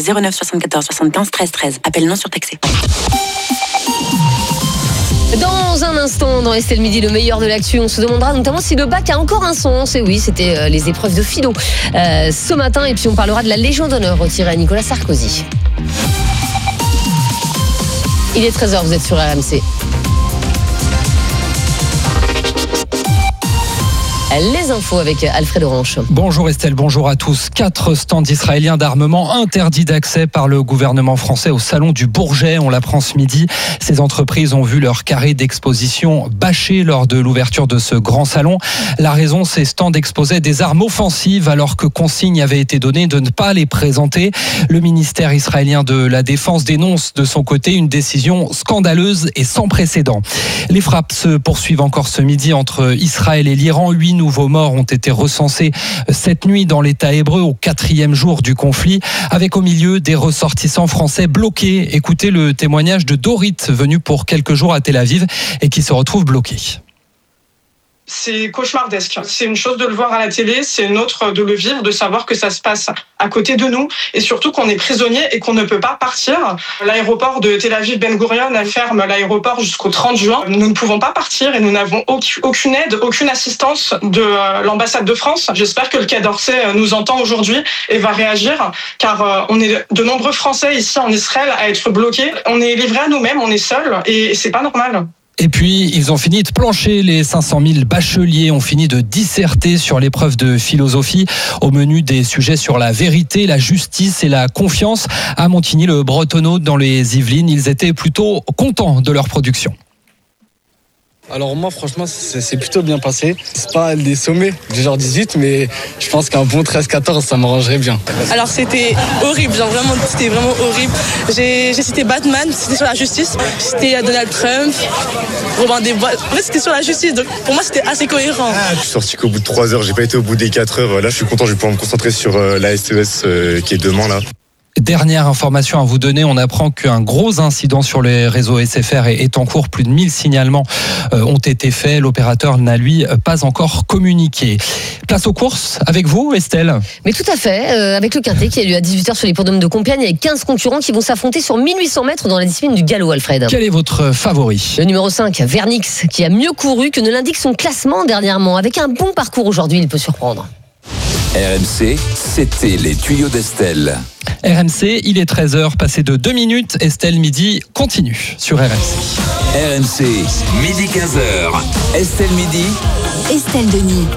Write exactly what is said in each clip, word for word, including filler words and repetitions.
zéro neuf soixante-quatorze soixante-quinze treize treize. Appel non surtaxé. Dans un instant, dans Estelle Midi, le meilleur de l'actu, on se demandera notamment si le bac a encore un sens. Et oui, c'était euh, les épreuves de philo euh, ce matin. Et puis on parlera de la Légion d'honneur retirée à Nicolas Sarkozy. Il est treize heures, vous êtes sur R M C. Les infos avec Alfred Orange. Bonjour Estelle, bonjour à tous. Quatre stands israéliens d'armement interdits d'accès par le gouvernement français au salon du Bourget. On l'apprend ce midi. Ces entreprises ont vu leur carré d'exposition bâché lors de l'ouverture de ce grand salon. La raison, ces stands exposaient des armes offensives alors que consigne avait été donnée de ne pas les présenter. Le ministère israélien de la Défense dénonce de son côté une décision scandaleuse et sans précédent. Les frappes se poursuivent encore ce midi entre Israël et l'Iran. Huit nouveaux morts ont été recensés cette nuit dans l'État hébreu au quatrième jour du conflit, avec au milieu des ressortissants français bloqués. Écoutez le témoignage de Dorit, venu pour quelques jours à Tel Aviv et qui se retrouve bloqué. C'est cauchemardesque. C'est une chose de le voir à la télé, c'est une autre de le vivre, de savoir que ça se passe à côté de nous et surtout qu'on est prisonnier et qu'on ne peut pas partir. L'aéroport de Tel Aviv Ben Gurion ferme l'aéroport jusqu'au trente juin. Nous ne pouvons pas partir et nous n'avons aucune aide, aucune assistance de l'ambassade de France. J'espère que le Quai d'Orsay nous entend aujourd'hui et va réagir, car on est de nombreux Français ici en Israël à être bloqués. On est livrés à nous-mêmes, on est seuls et c'est pas normal. Et puis, ils ont fini de plancher. Les cinq cent mille bacheliers ont fini de disserter sur l'épreuve de philosophie. Au menu des sujets sur la vérité, la justice et la confiance. À Montigny-le-Bretonneux, dans les Yvelines, ils étaient plutôt contents de leur production. Alors moi franchement c'est, c'est plutôt bien passé. C'est pas des sommets du genre dix-huit, mais je pense qu'un bon treize quatorze ça m'arrangerait bien. Alors c'était horrible, genre vraiment c'était vraiment horrible. J'ai, j'ai cité Batman, c'était sur la justice, c'était Donald Trump, Robin des Bois. En fait c'était sur la justice, donc pour moi c'était assez cohérent. Je suis sorti qu'au bout de trois heures, j'ai pas été au bout des quatre heures. Là je suis content, je vais pouvoir me concentrer sur la S T E S qui est demain là. Dernière information à vous donner, on apprend qu'un gros incident sur les réseaux S F R est en cours. Plus de mille signalements ont été faits. L'opérateur n'a, lui, pas encore communiqué. Place aux courses avec vous, Estelle. Mais tout à fait, euh, avec le Quintet qui a lieu à dix-huit heures sur l'hippodrome de Compiègne, avec quinze concurrents qui vont s'affronter sur mille huit cents mètres dans la discipline du galop, Alfred. Quel est votre favori ? Le numéro cinq, Vernix, qui a mieux couru que ne l'indique son classement dernièrement. Avec un bon parcours aujourd'hui, il peut surprendre. R M C, c'était les tuyaux d'Estelle. R M C, il est treize heures, passé de deux minutes. Estelle Midi continue sur R M C. R M C, midi quinze heures. Estelle Midi. Estelle Denis.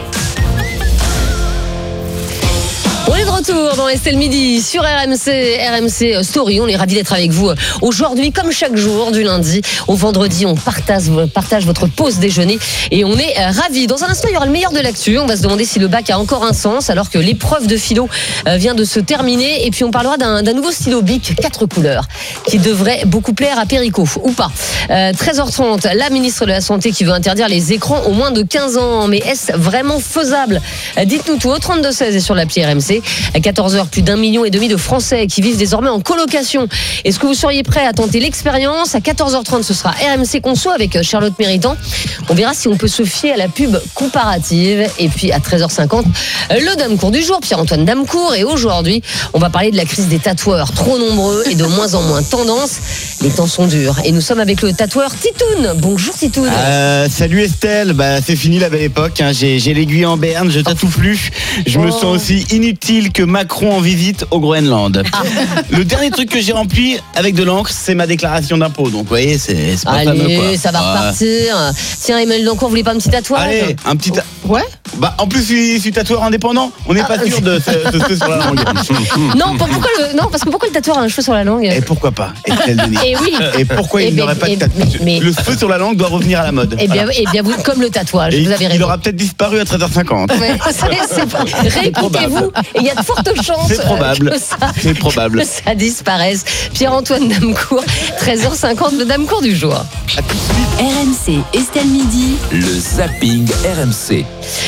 On est de retour dans Estelle Midi sur R M C, R M C Story. On est ravis d'être avec vous aujourd'hui, comme chaque jour, du lundi au vendredi. On partage, partage votre pause déjeuner et on est ravis. Dans un instant, il y aura le meilleur de l'actu. On va se demander si le bac a encore un sens alors que l'épreuve de philo vient de se terminer. Et puis on parlera d'un, d'un nouveau stylo Bic quatre couleurs qui devrait beaucoup plaire à Perico, ou pas. Euh, treize heures trente, la ministre de la Santé qui veut interdire les écrans aux moins de quinze ans. Mais est-ce vraiment faisable ? Dites-nous tout au trente-deux seize et sur l'appli R M C. À quatorze heures, plus d'un million et demi de Français qui vivent désormais en colocation. Est-ce que vous seriez prêts à tenter l'expérience ? À quatorze heures trente, ce sera R M C Conso avec Charlotte Méritant. On verra si on peut se fier à la pub comparative. Et puis à treize heures cinquante, le Damecourt du jour, Pierre-Antoine Damecourt. Et aujourd'hui, on va parler de la crise des tatoueurs, trop nombreux et de moins en moins tendance. Les temps sont durs. Et nous sommes avec le tatoueur Titoun. Bonjour Titoun. Euh, salut Estelle, bah, c'est fini la belle époque. Hein. J'ai, j'ai l'aiguille en berne, je tatoue plus. Je oh. me sens aussi inutile que Macron en visite au Groenland. Ah. Le dernier truc que j'ai rempli avec de l'encre, c'est ma déclaration d'impôt. Donc vous voyez, c'est, c'est pas Allez, fameux quoi. Ça va repartir. Tiens, Emmanuel Dancourt, vous voulez pas un petit tatouage ? Allez, un petit ta... Ouais. Bah en plus, je suis, je suis tatoueur indépendant. On n'est ah, pas sûr de ce, de ce sur la langue. Non, pourquoi le, non, parce que pourquoi le tatoueur a un cheveu sur la langue ? Et pourquoi pas Estelle Denis. Et oui. Et pourquoi et il ben, n'aurait pas de tatouage ? Mais... Le cheveu sur la langue doit revenir à la mode. Et bien, voilà. et bien vous, comme le tatouage, et vous avez raison. Il aura peut-être disparu à treize heures cinquante. Ouais, c'est, c'est, réécoutez-vous. Et il y a de fortes chances. C'est probable. Que ça, c'est probable. Que ça disparaisse. Pierre-Antoine Damecourt, treize heures cinquante, le Damecourt du jour. R M C, Estelle Midi. Le zapping R M C.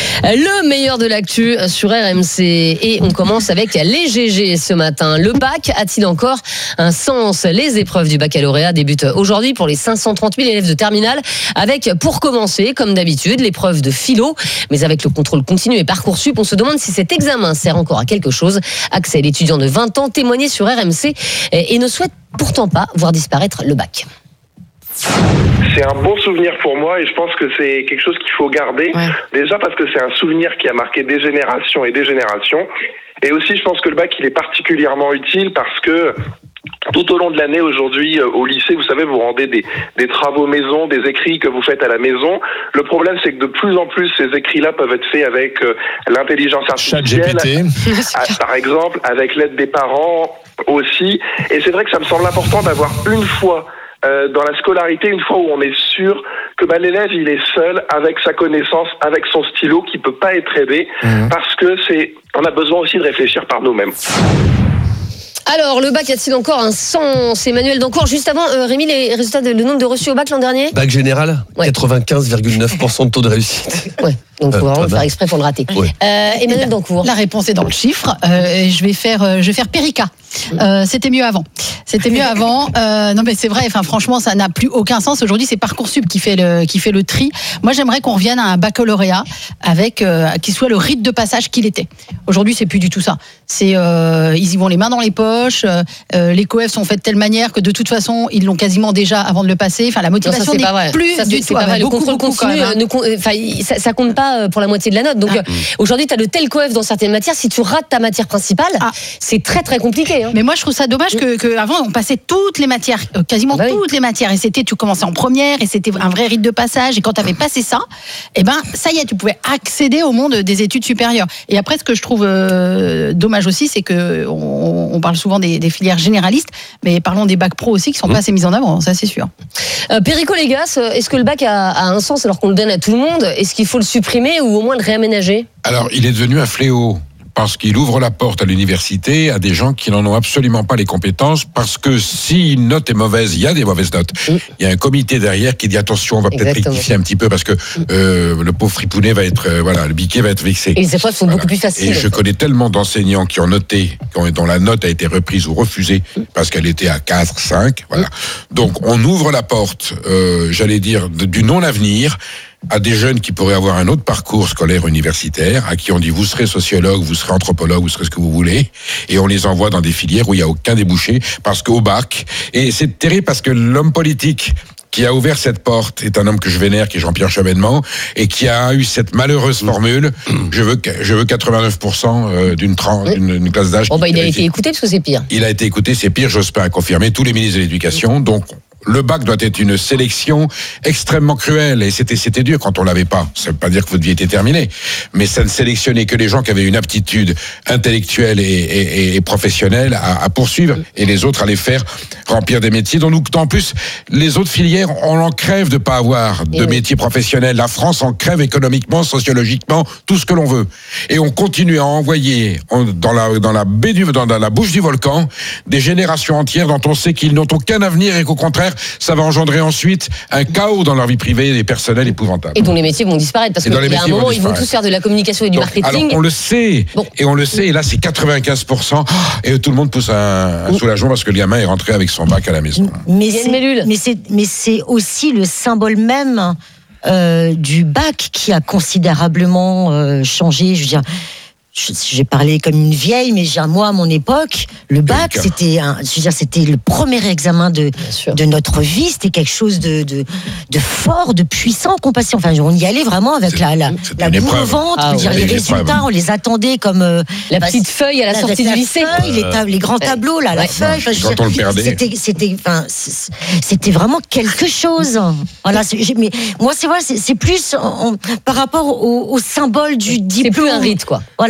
Le meilleur de l'actu sur R M C. Et on commence avec les G G ce matin. Le bac a-t-il encore un sens? Les épreuves du baccalauréat débutent aujourd'hui pour les cinq cent trente mille élèves de terminale, avec, pour commencer, comme d'habitude, l'épreuve de philo. Mais avec le contrôle continu et Parcoursup, on se demande si cet examen sert encore à quelque chose. Axel, étudiant de vingt ans, témoignait sur R M C et ne souhaite pourtant pas voir disparaître le bac. C'est un bon souvenir pour moi et je pense que c'est quelque chose qu'il faut garder. Ouais. Déjà parce que c'est un souvenir qui a marqué des générations et des générations. Et aussi, je pense que le bac, il est particulièrement utile parce que tout au long de l'année, aujourd'hui, au lycée, vous savez, vous rendez des, des travaux maison, des écrits que vous faites à la maison. Le problème, c'est que de plus en plus, ces écrits-là peuvent être faits avec euh, l'intelligence artificielle, par exemple, avec l'aide des parents aussi. Et c'est vrai que ça me semble important d'avoir une fois Euh, dans la scolarité, une fois où on est sûr que bah, l'élève il est seul avec sa connaissance, avec son stylo, qui peut pas être aidé, mmh. parce que c'est, on a besoin aussi de réfléchir par nous-mêmes. Alors, le bac a-t-il encore un sens? Emmanuel Dancourt, juste avant, euh, Rémi, les résultats, de, le nombre de reçus au bac l'an dernier? Bac général, ouais. quatre-vingt-quinze virgule neuf pour cent de taux de réussite. Ouais. Donc, il faut vraiment faire exprès pour le rater. Ouais. Euh, Emmanuel Dancourt. La réponse est dans le chiffre. Euh, je vais faire, euh, je vais faire Périca. Euh, c'était mieux avant. C'était mieux avant. Euh, non, mais c'est vrai. Enfin, franchement, ça n'a plus aucun sens. Aujourd'hui, c'est Parcoursup qui fait le, qui fait le tri. Moi, j'aimerais qu'on revienne à un baccalauréat avec, euh, qui soit le rite de passage qu'il était. Aujourd'hui, c'est plus du tout ça. C'est, euh, ils y vont les mains dans les poches. Euh, les coefs sont faits de telle manière que de toute façon, ils l'ont quasiment déjà avant de le passer. Enfin, la motivation non, n'est plus ça, du tout. Pas vrai. Le beaucoup, contrôle beaucoup, continu, quand même, hein. ne, enfin, ça, ça compte pas pour la moitié de la note. Donc ah. euh, aujourd'hui, tu as le tel coef dans certaines matières. Si tu rates ta matière principale, ah. c'est très très compliqué. Hein. Mais moi, je trouve ça dommage que, que avant on passait toutes les matières, euh, quasiment ah bah toutes oui. les matières, et c'était tu commençais en première et c'était un vrai rite de passage. Et quand tu avais passé ça, et eh ben ça y est, tu pouvais accéder au monde des études supérieures. Et après, ce que je trouve euh, dommage aussi, c'est que on, on parle souvent des, des filières généralistes, mais parlons des bacs pro aussi qui sont mmh. pas assez mis en avant. Ça, c'est sûr. Euh, Perico Légas, est-ce que le bac a, a un sens alors qu'on le donne à tout le monde? Est-ce qu'il faut le supprimer ou au moins le réaménager? Alors, il est devenu un fléau. Parce qu'il ouvre la porte à l'université à des gens qui n'en ont absolument pas les compétences, parce que si une note est mauvaise, il y a des mauvaises notes. Mmh. Il y a un comité derrière qui dit attention, on va peut-être Exactement. rectifier un petit peu parce que euh, le pauvre fripounet va être, euh, voilà, le biquet va être vexé. Et les épreuves sont voilà. beaucoup plus faciles. Et je connais tellement d'enseignants qui ont noté, dont la note a été reprise ou refusée parce qu'elle était à quatre, cinq, voilà. Mmh. Donc on ouvre la porte, euh, j'allais dire, du non-avenir à des jeunes qui pourraient avoir un autre parcours scolaire universitaire, à qui on dit vous serez sociologue, vous serez anthropologue, vous serez ce que vous voulez, et on les envoie dans des filières où il n'y a aucun débouché, parce qu'au bac, et c'est terrible parce que l'homme politique qui a ouvert cette porte est un homme que je vénère, qui est Jean-Pierre Chevènement, et qui a eu cette malheureuse formule, je veux, je veux quatre-vingt-neuf pour cent d'une, trans, oui. d'une, d'une classe d'âge. Bon, bah, il a été écouté parce que c'est pire. Il a été écouté, c'est pire, j'ose pas confirmer, tous les ministres de l'Éducation, donc le bac doit être une sélection extrêmement cruelle, et c'était c'était dur quand on l'avait pas. Ça veut pas dire que votre vie était terminée, mais ça ne sélectionnait que les gens qui avaient une aptitude intellectuelle et, et, et professionnelle à, à poursuivre, et les autres à les faire remplir des métiers dont nous, en plus, les autres filières, on en crève de pas avoir de et métiers oui. professionnels. La France en crève économiquement, sociologiquement, tout ce que l'on veut, et on continue à envoyer dans la dans la baie du dans la bouche du volcan des générations entières dont on sait qu'ils n'ont aucun avenir et qu'au contraire ça va engendrer ensuite un chaos dans leur vie privée et personnelle épouvantable. Et dont les métiers vont disparaître, parce qu'il y a un moment, ils vont tous faire de la communication et du Donc, marketing. Alors, on le sait, bon. et on le sait, et là, c'est quatre-vingt-quinze pour cent, et tout le monde pousse un, un soulagement parce que le gamin est rentré avec son bac à la maison. Mais c'est, mais c'est, mais c'est aussi le symbole même euh, du bac qui a considérablement euh, changé, je veux dire... J'ai parlé comme une vieille, mais moi, à mon époque, le bac, c'était, un, je veux dire, c'était le premier examen de, de notre vie. C'était quelque chose de, de, de fort, de puissant qu'on passait. Enfin, on y allait vraiment avec c'est, la, la, la boule au ventre. Ah, dire, ouais, les résultats, épreuve. On les attendait comme euh, la bah, petite feuille à la, la sortie du lycée. Feuille, les, ta- les grands tableaux, là, ouais. la feuille. Enfin, quand dire, on le perdait. C'était, c'était, enfin, c'était vraiment quelque chose. Voilà. C'est, mais moi, c'est vrai, c'est, c'est plus on, par rapport au, au symbole du diplôme. C'est plus un rite, quoi. Voilà.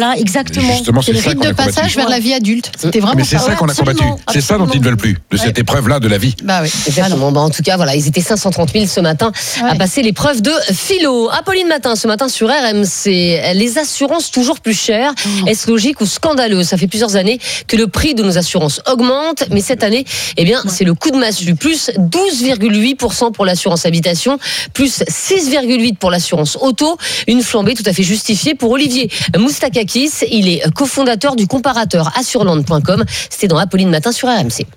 Voilà, exactement. Justement, c'est, c'est le rite de passage combattu. Vers la vie adulte. C'était vraiment Mais c'est ça, ça qu'on a combattu. Absolument. C'est ça dont ils ne veulent plus, de cette ouais. épreuve-là de la vie. Bah oui, exactement. Bah, en tout cas, voilà, ils étaient cinq cent trente mille ce matin ouais. à passer l'épreuve de philo. Apolline Matin, ce matin sur R M C. Les assurances toujours plus chères. Oh. Est-ce logique ou scandaleux? Ça fait plusieurs années que le prix de nos assurances augmente, mais cette année, eh bien, c'est le coup de massue. Plus douze virgule huit pour cent pour l'assurance habitation, plus six virgule huit pour pour l'assurance auto. Une flambée tout à fait justifiée pour Olivier Moustakakis. Il est cofondateur du comparateur assureland point com. C'était dans Apolline Matin sur R M C.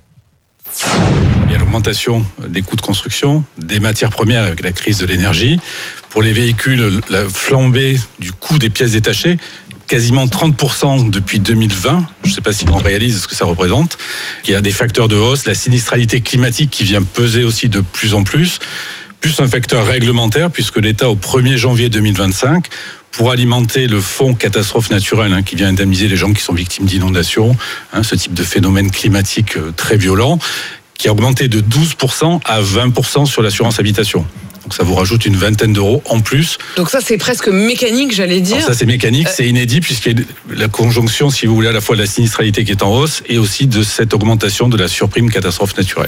Il y a l'augmentation des coûts de construction, des matières premières avec la crise de l'énergie. Pour les véhicules, la flambée du coût des pièces détachées, quasiment trente pour cent depuis deux mille vingt. Je ne sais pas si on réalise ce que ça représente. Il y a des facteurs de hausse, la sinistralité climatique qui vient peser aussi de plus en plus, plus un facteur réglementaire puisque l'État, au premier janvier deux mille vingt-cinq, pour alimenter le fonds catastrophe naturelle hein, qui vient indemniser les gens qui sont victimes d'inondations, hein, ce type de phénomène climatique très violent, qui a augmenté de douze pour cent à vingt pour cent sur l'assurance habitation. Donc ça vous rajoute une vingtaine d'euros en plus. Donc ça c'est presque mécanique, j'allais dire. Alors ça c'est mécanique, euh... c'est inédit puisqu'il y a la conjonction, si vous voulez, à la fois de la sinistralité qui est en hausse et aussi de cette augmentation de la surprime catastrophe naturelle.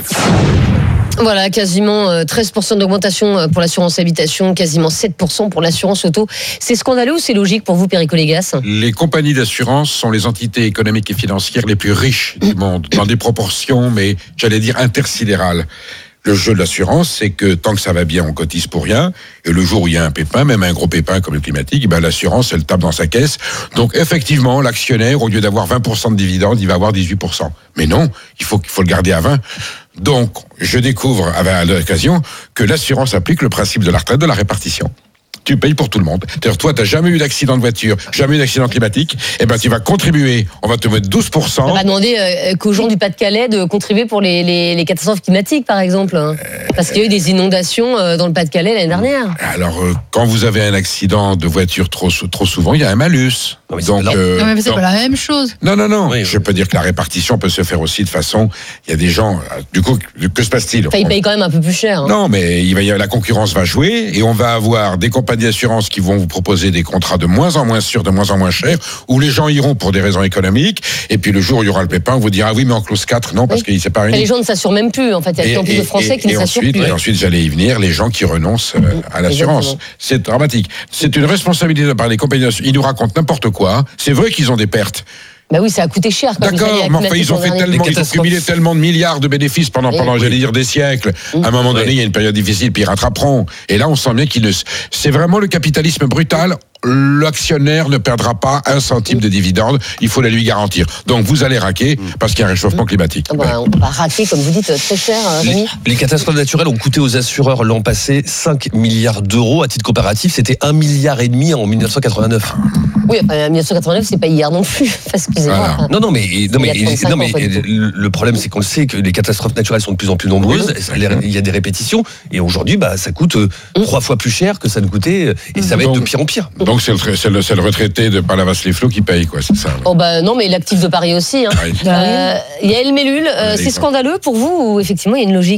Voilà, quasiment treize pour cent d'augmentation pour l'assurance habitation, quasiment sept pour cent pour l'assurance auto. C'est scandaleux ou c'est logique pour vous, Perico Légas ? Les compagnies d'assurance sont les entités économiques et financières les plus riches du monde, dans des proportions, mais j'allais dire intersidérales. Le jeu de l'assurance, c'est que tant que ça va bien, on cotise pour rien. Et le jour où il y a un pépin, même un gros pépin comme le climatique, ben l'assurance, elle tape dans sa caisse. Donc effectivement, l'actionnaire, au lieu d'avoir vingt pour cent de dividendes, il va avoir dix-huit pour cent. Mais non, il faut, il faut le garder à vingt. Donc, je découvre à l'occasion que l'assurance applique le principe de la retraite de la répartition. Tu payes pour tout le monde. C'est-à-dire, toi, tu n'as jamais eu d'accident de voiture, jamais eu d'accident climatique, eh ben, tu vas contribuer, on va te mettre douze pour cent. On va demander euh, qu'aux gens du Pas-de-Calais de contribuer pour les, les, les catastrophes climatiques, par exemple. Hein. Parce qu'il y a eu des inondations euh, dans le Pas-de-Calais l'année dernière. Alors, euh, quand vous avez un accident de voiture trop, trop souvent, il y a un malus. Non, mais donc, c'est, euh, non, mais c'est donc, pas la même chose. Non, non, non. Oui, je peux dire que la répartition peut se faire aussi de façon. Il y a des gens. Du coup, que se passe-t-il ? Enfin, ils payent quand même un peu plus cher. Hein. Non, mais il va y avoir, la concurrence va jouer et on va avoir des compagnies d'assurance qui vont vous proposer des contrats de moins en moins sûrs, de moins en moins chers, où les gens iront pour des raisons économiques. Et puis le jour où il y aura le pépin, on vous dira ah oui, mais en clause quatre, non, parce oui. qu'il s'est pas réuni. Les gens ne s'assurent même plus. En fait, il y a de plus en plus de Français et, qui et ne s'assurent ensuite, plus. Et ensuite, j'allais y venir, les gens qui renoncent euh, à l'assurance. Exactement. C'est dramatique. C'est une responsabilité par les compagnies d'assurance. Ils nous racontent n'importe quoi. C'est vrai qu'ils ont des pertes. Bah oui, ça a coûté cher. Quand D'accord, mais enfin, ils ont fait tellement, ils ont cumulé tellement de milliards de bénéfices pendant, pendant, oui. j'allais dire, des siècles. Mmh. À un moment donné, oui. il y a une période difficile, puis ils rattraperont. Et là, on sent bien qu'ils ne, c'est vraiment le capitalisme brutal. L'actionnaire ne perdra pas un centime de dividende, il faut la lui garantir. Donc vous allez raquer parce qu'il y a un réchauffement climatique. Ah bah, on va raquer, comme vous dites, très cher. Les, les catastrophes naturelles ont coûté aux assureurs l'an passé cinq milliards d'euros. À titre comparatif, c'était un milliard et demi en dix-neuf cent quatre-vingt-neuf. Oui, en dix-neuf cent quatre-vingt-neuf, c'est pas hier non plus. Excusez-moi. Voilà. Non, non, mais, non, mais, non, mais le problème, c'est qu'on le sait que les catastrophes naturelles sont de plus en plus nombreuses. Il y a des répétitions. Et aujourd'hui, bah, ça coûte trois fois plus cher que ça ne coûtait. Et ça va être de pire en pire. Donc c'est le, c'est le, c'est le retraité de Palavas-les-Flots qui paye, quoi, c'est ça. Ouais. Oh bah non, mais l'actif de Paris aussi. Hein. Oui. Euh, Yael Mellul, euh, oui, c'est scandaleux pour vous ou effectivement il y a une logique ?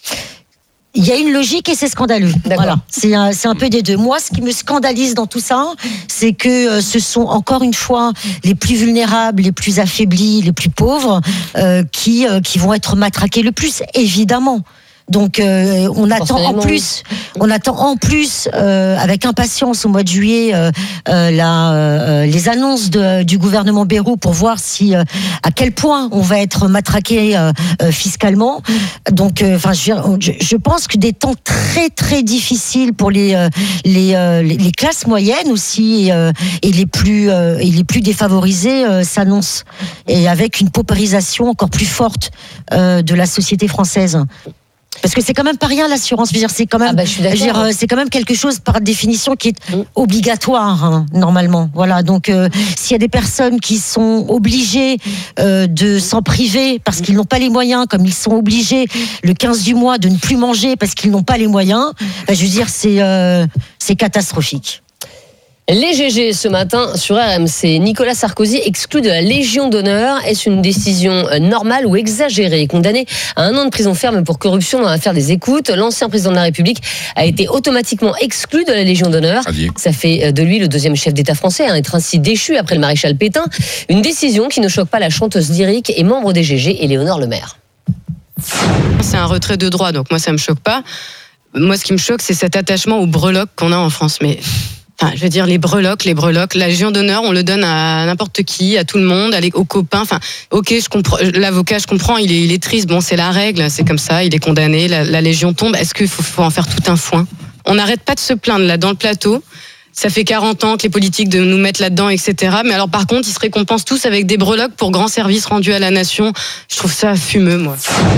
Il y a une logique et c'est scandaleux. D'accord. Voilà, c'est un, c'est un peu des deux. Moi, ce qui me scandalise dans tout ça, c'est que euh, ce sont encore une fois les plus vulnérables, les plus affaiblis, les plus pauvres euh, qui euh, qui vont être matraqués le plus, évidemment. Donc euh, on attend en plus, on attend en plus euh, avec impatience au mois de juillet euh, euh, la, euh, les annonces de, du gouvernement Bayrou pour voir si euh, à quel point on va être matraqué euh, euh, fiscalement. Donc, enfin, euh, je, je pense que des temps très très difficiles pour les euh, les, euh, les classes moyennes aussi euh, et les plus euh, et les plus défavorisées euh, s'annoncent et avec une paupérisation encore plus forte euh, de la société française. Parce que c'est quand même pas rien l'assurance. Je veux dire, c'est quand même, ah bah, je suis je veux dire, c'est quand même quelque chose par définition qui est mmh. obligatoire hein, normalement. Voilà. Donc, euh, s'il y a des personnes qui sont obligées euh, de s'en priver parce qu'ils n'ont pas les moyens, comme ils sont obligés le quinze du mois de ne plus manger parce qu'ils n'ont pas les moyens, bah, je veux dire, c'est euh, c'est catastrophique. Les G G ce matin sur R M C. Nicolas Sarkozy exclu de la Légion d'honneur. Est-ce une décision normale ou exagérée? Condamné à un an de prison ferme pour corruption dans l'affaire des écoutes, l'ancien président de la République a été automatiquement exclu de la Légion d'honneur. Ça fait de lui le deuxième chef d'État français à être ainsi déchu après le maréchal Pétain. Une décision qui ne choque pas la chanteuse lyrique et membre des G G, Éléonore Lemaire. C'est un retrait de droit, donc moi ça me choque pas. Moi ce qui me choque, c'est cet attachement aux breloques qu'on a en France. Mais enfin, je veux dire, les breloques, les breloques, la Légion d'honneur, on le donne à n'importe qui, à tout le monde, aux copains. Enfin, ok, je comprends. L'avocat, je comprends, il est, il est triste. Bon, c'est la règle, c'est comme ça. Il est condamné, la, la Légion tombe. Est-ce qu'il faut, faut en faire tout un foin? On n'arrête pas de se plaindre là dans le plateau. Ça fait quarante ans que les politiques de nous mettent là-dedans, et cetera. Mais alors, par contre, ils se récompensent tous avec des breloques pour grands services rendus à la nation. Je trouve ça fumeux, moi.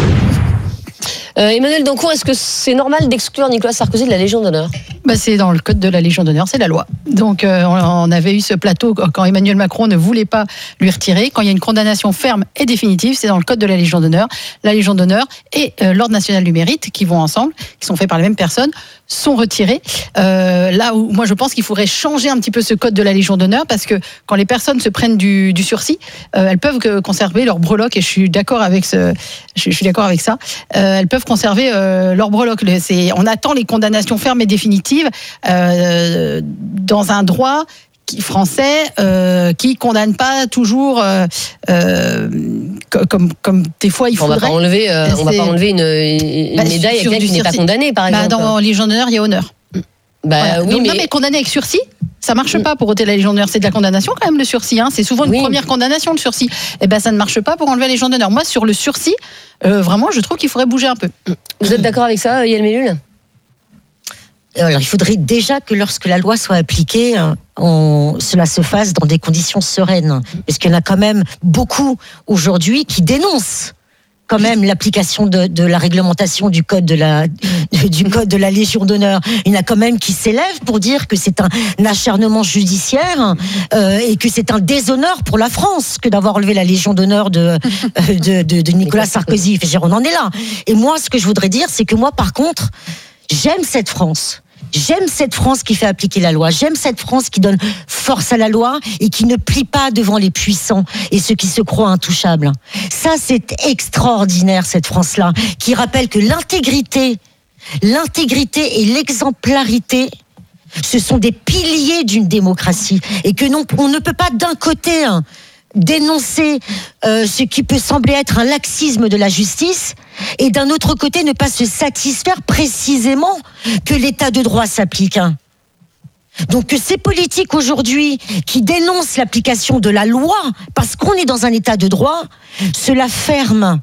Euh, Emmanuel Dancourt, est-ce que c'est normal d'exclure Nicolas Sarkozy de la Légion d'honneur? Bah c'est dans le code de la Légion d'honneur, c'est la loi. Donc euh, on avait eu ce plateau quand Emmanuel Macron ne voulait pas lui retirer. Quand il y a une condamnation ferme et définitive, c'est dans le code de la Légion d'honneur. La Légion d'honneur et euh, l'Ordre national du mérite, qui vont ensemble, qui sont faits par les mêmes personnes, sont retirés. Euh, là où moi je pense qu'il faudrait changer un petit peu ce code de la Légion d'honneur, parce que quand les personnes se prennent du, du sursis, euh, elles peuvent que conserver leur breloque, et je suis d'accord avec ce, je, je suis d'accord avec ça. Euh, elles peuvent conserver euh, leur breloque. C'est, on attend les condamnations fermes et définitives euh, dans un droit qui, français euh, qui condamne pas toujours euh, euh, comme comme des fois il faudrait. On va pas enlever, euh, on va pas enlever une, une bah, médaille à quelqu'un qui n'est pas condamné, par exemple. Bah, dans la Légion d'honneur, il y a honneur. Bah voilà. oui, donc, mais non, mais condamné avec sursis, ça marche pas pour ôter la Légion d'honneur. C'est de la condamnation quand même, le sursis. Hein. C'est souvent une oui. première condamnation, le sursis. Et ben ça ne marche pas pour enlever la Légion d'honneur. Moi, sur le sursis, euh, vraiment, je trouve qu'il faudrait bouger un peu. Vous êtes d'accord avec ça, Yael Mellul? Alors, il faudrait déjà que lorsque la loi soit appliquée, on, cela se fasse dans des conditions sereines. Parce qu'il y en a quand même beaucoup aujourd'hui qui dénoncent quand même l'application de, de la réglementation du code de la, du code de la Légion d'honneur. Il y en a quand même qui s'élèvent pour dire que c'est un acharnement judiciaire euh, et que c'est un déshonneur pour la France que d'avoir enlevé la Légion d'honneur de, de, de, de Nicolas Sarkozy. Enfin, on en est là. Et moi, ce que je voudrais dire, c'est que moi, par contre, j'aime cette France. J'aime cette France qui fait appliquer la loi. J'aime cette France qui donne force à la loi et qui ne plie pas devant les puissants et ceux qui se croient intouchables. Ça, c'est extraordinaire, cette France-là, qui rappelle que l'intégrité, l'intégrité et l'exemplarité, ce sont des piliers d'une démocratie et que non, on ne peut pas d'un côté hein, dénoncer euh, ce qui peut sembler être un laxisme de la justice et d'un autre côté ne pas se satisfaire précisément que l'état de droit s'applique. Donc que ces politiques aujourd'hui qui dénoncent l'application de la loi parce qu'on est dans un état de droit, cela ferme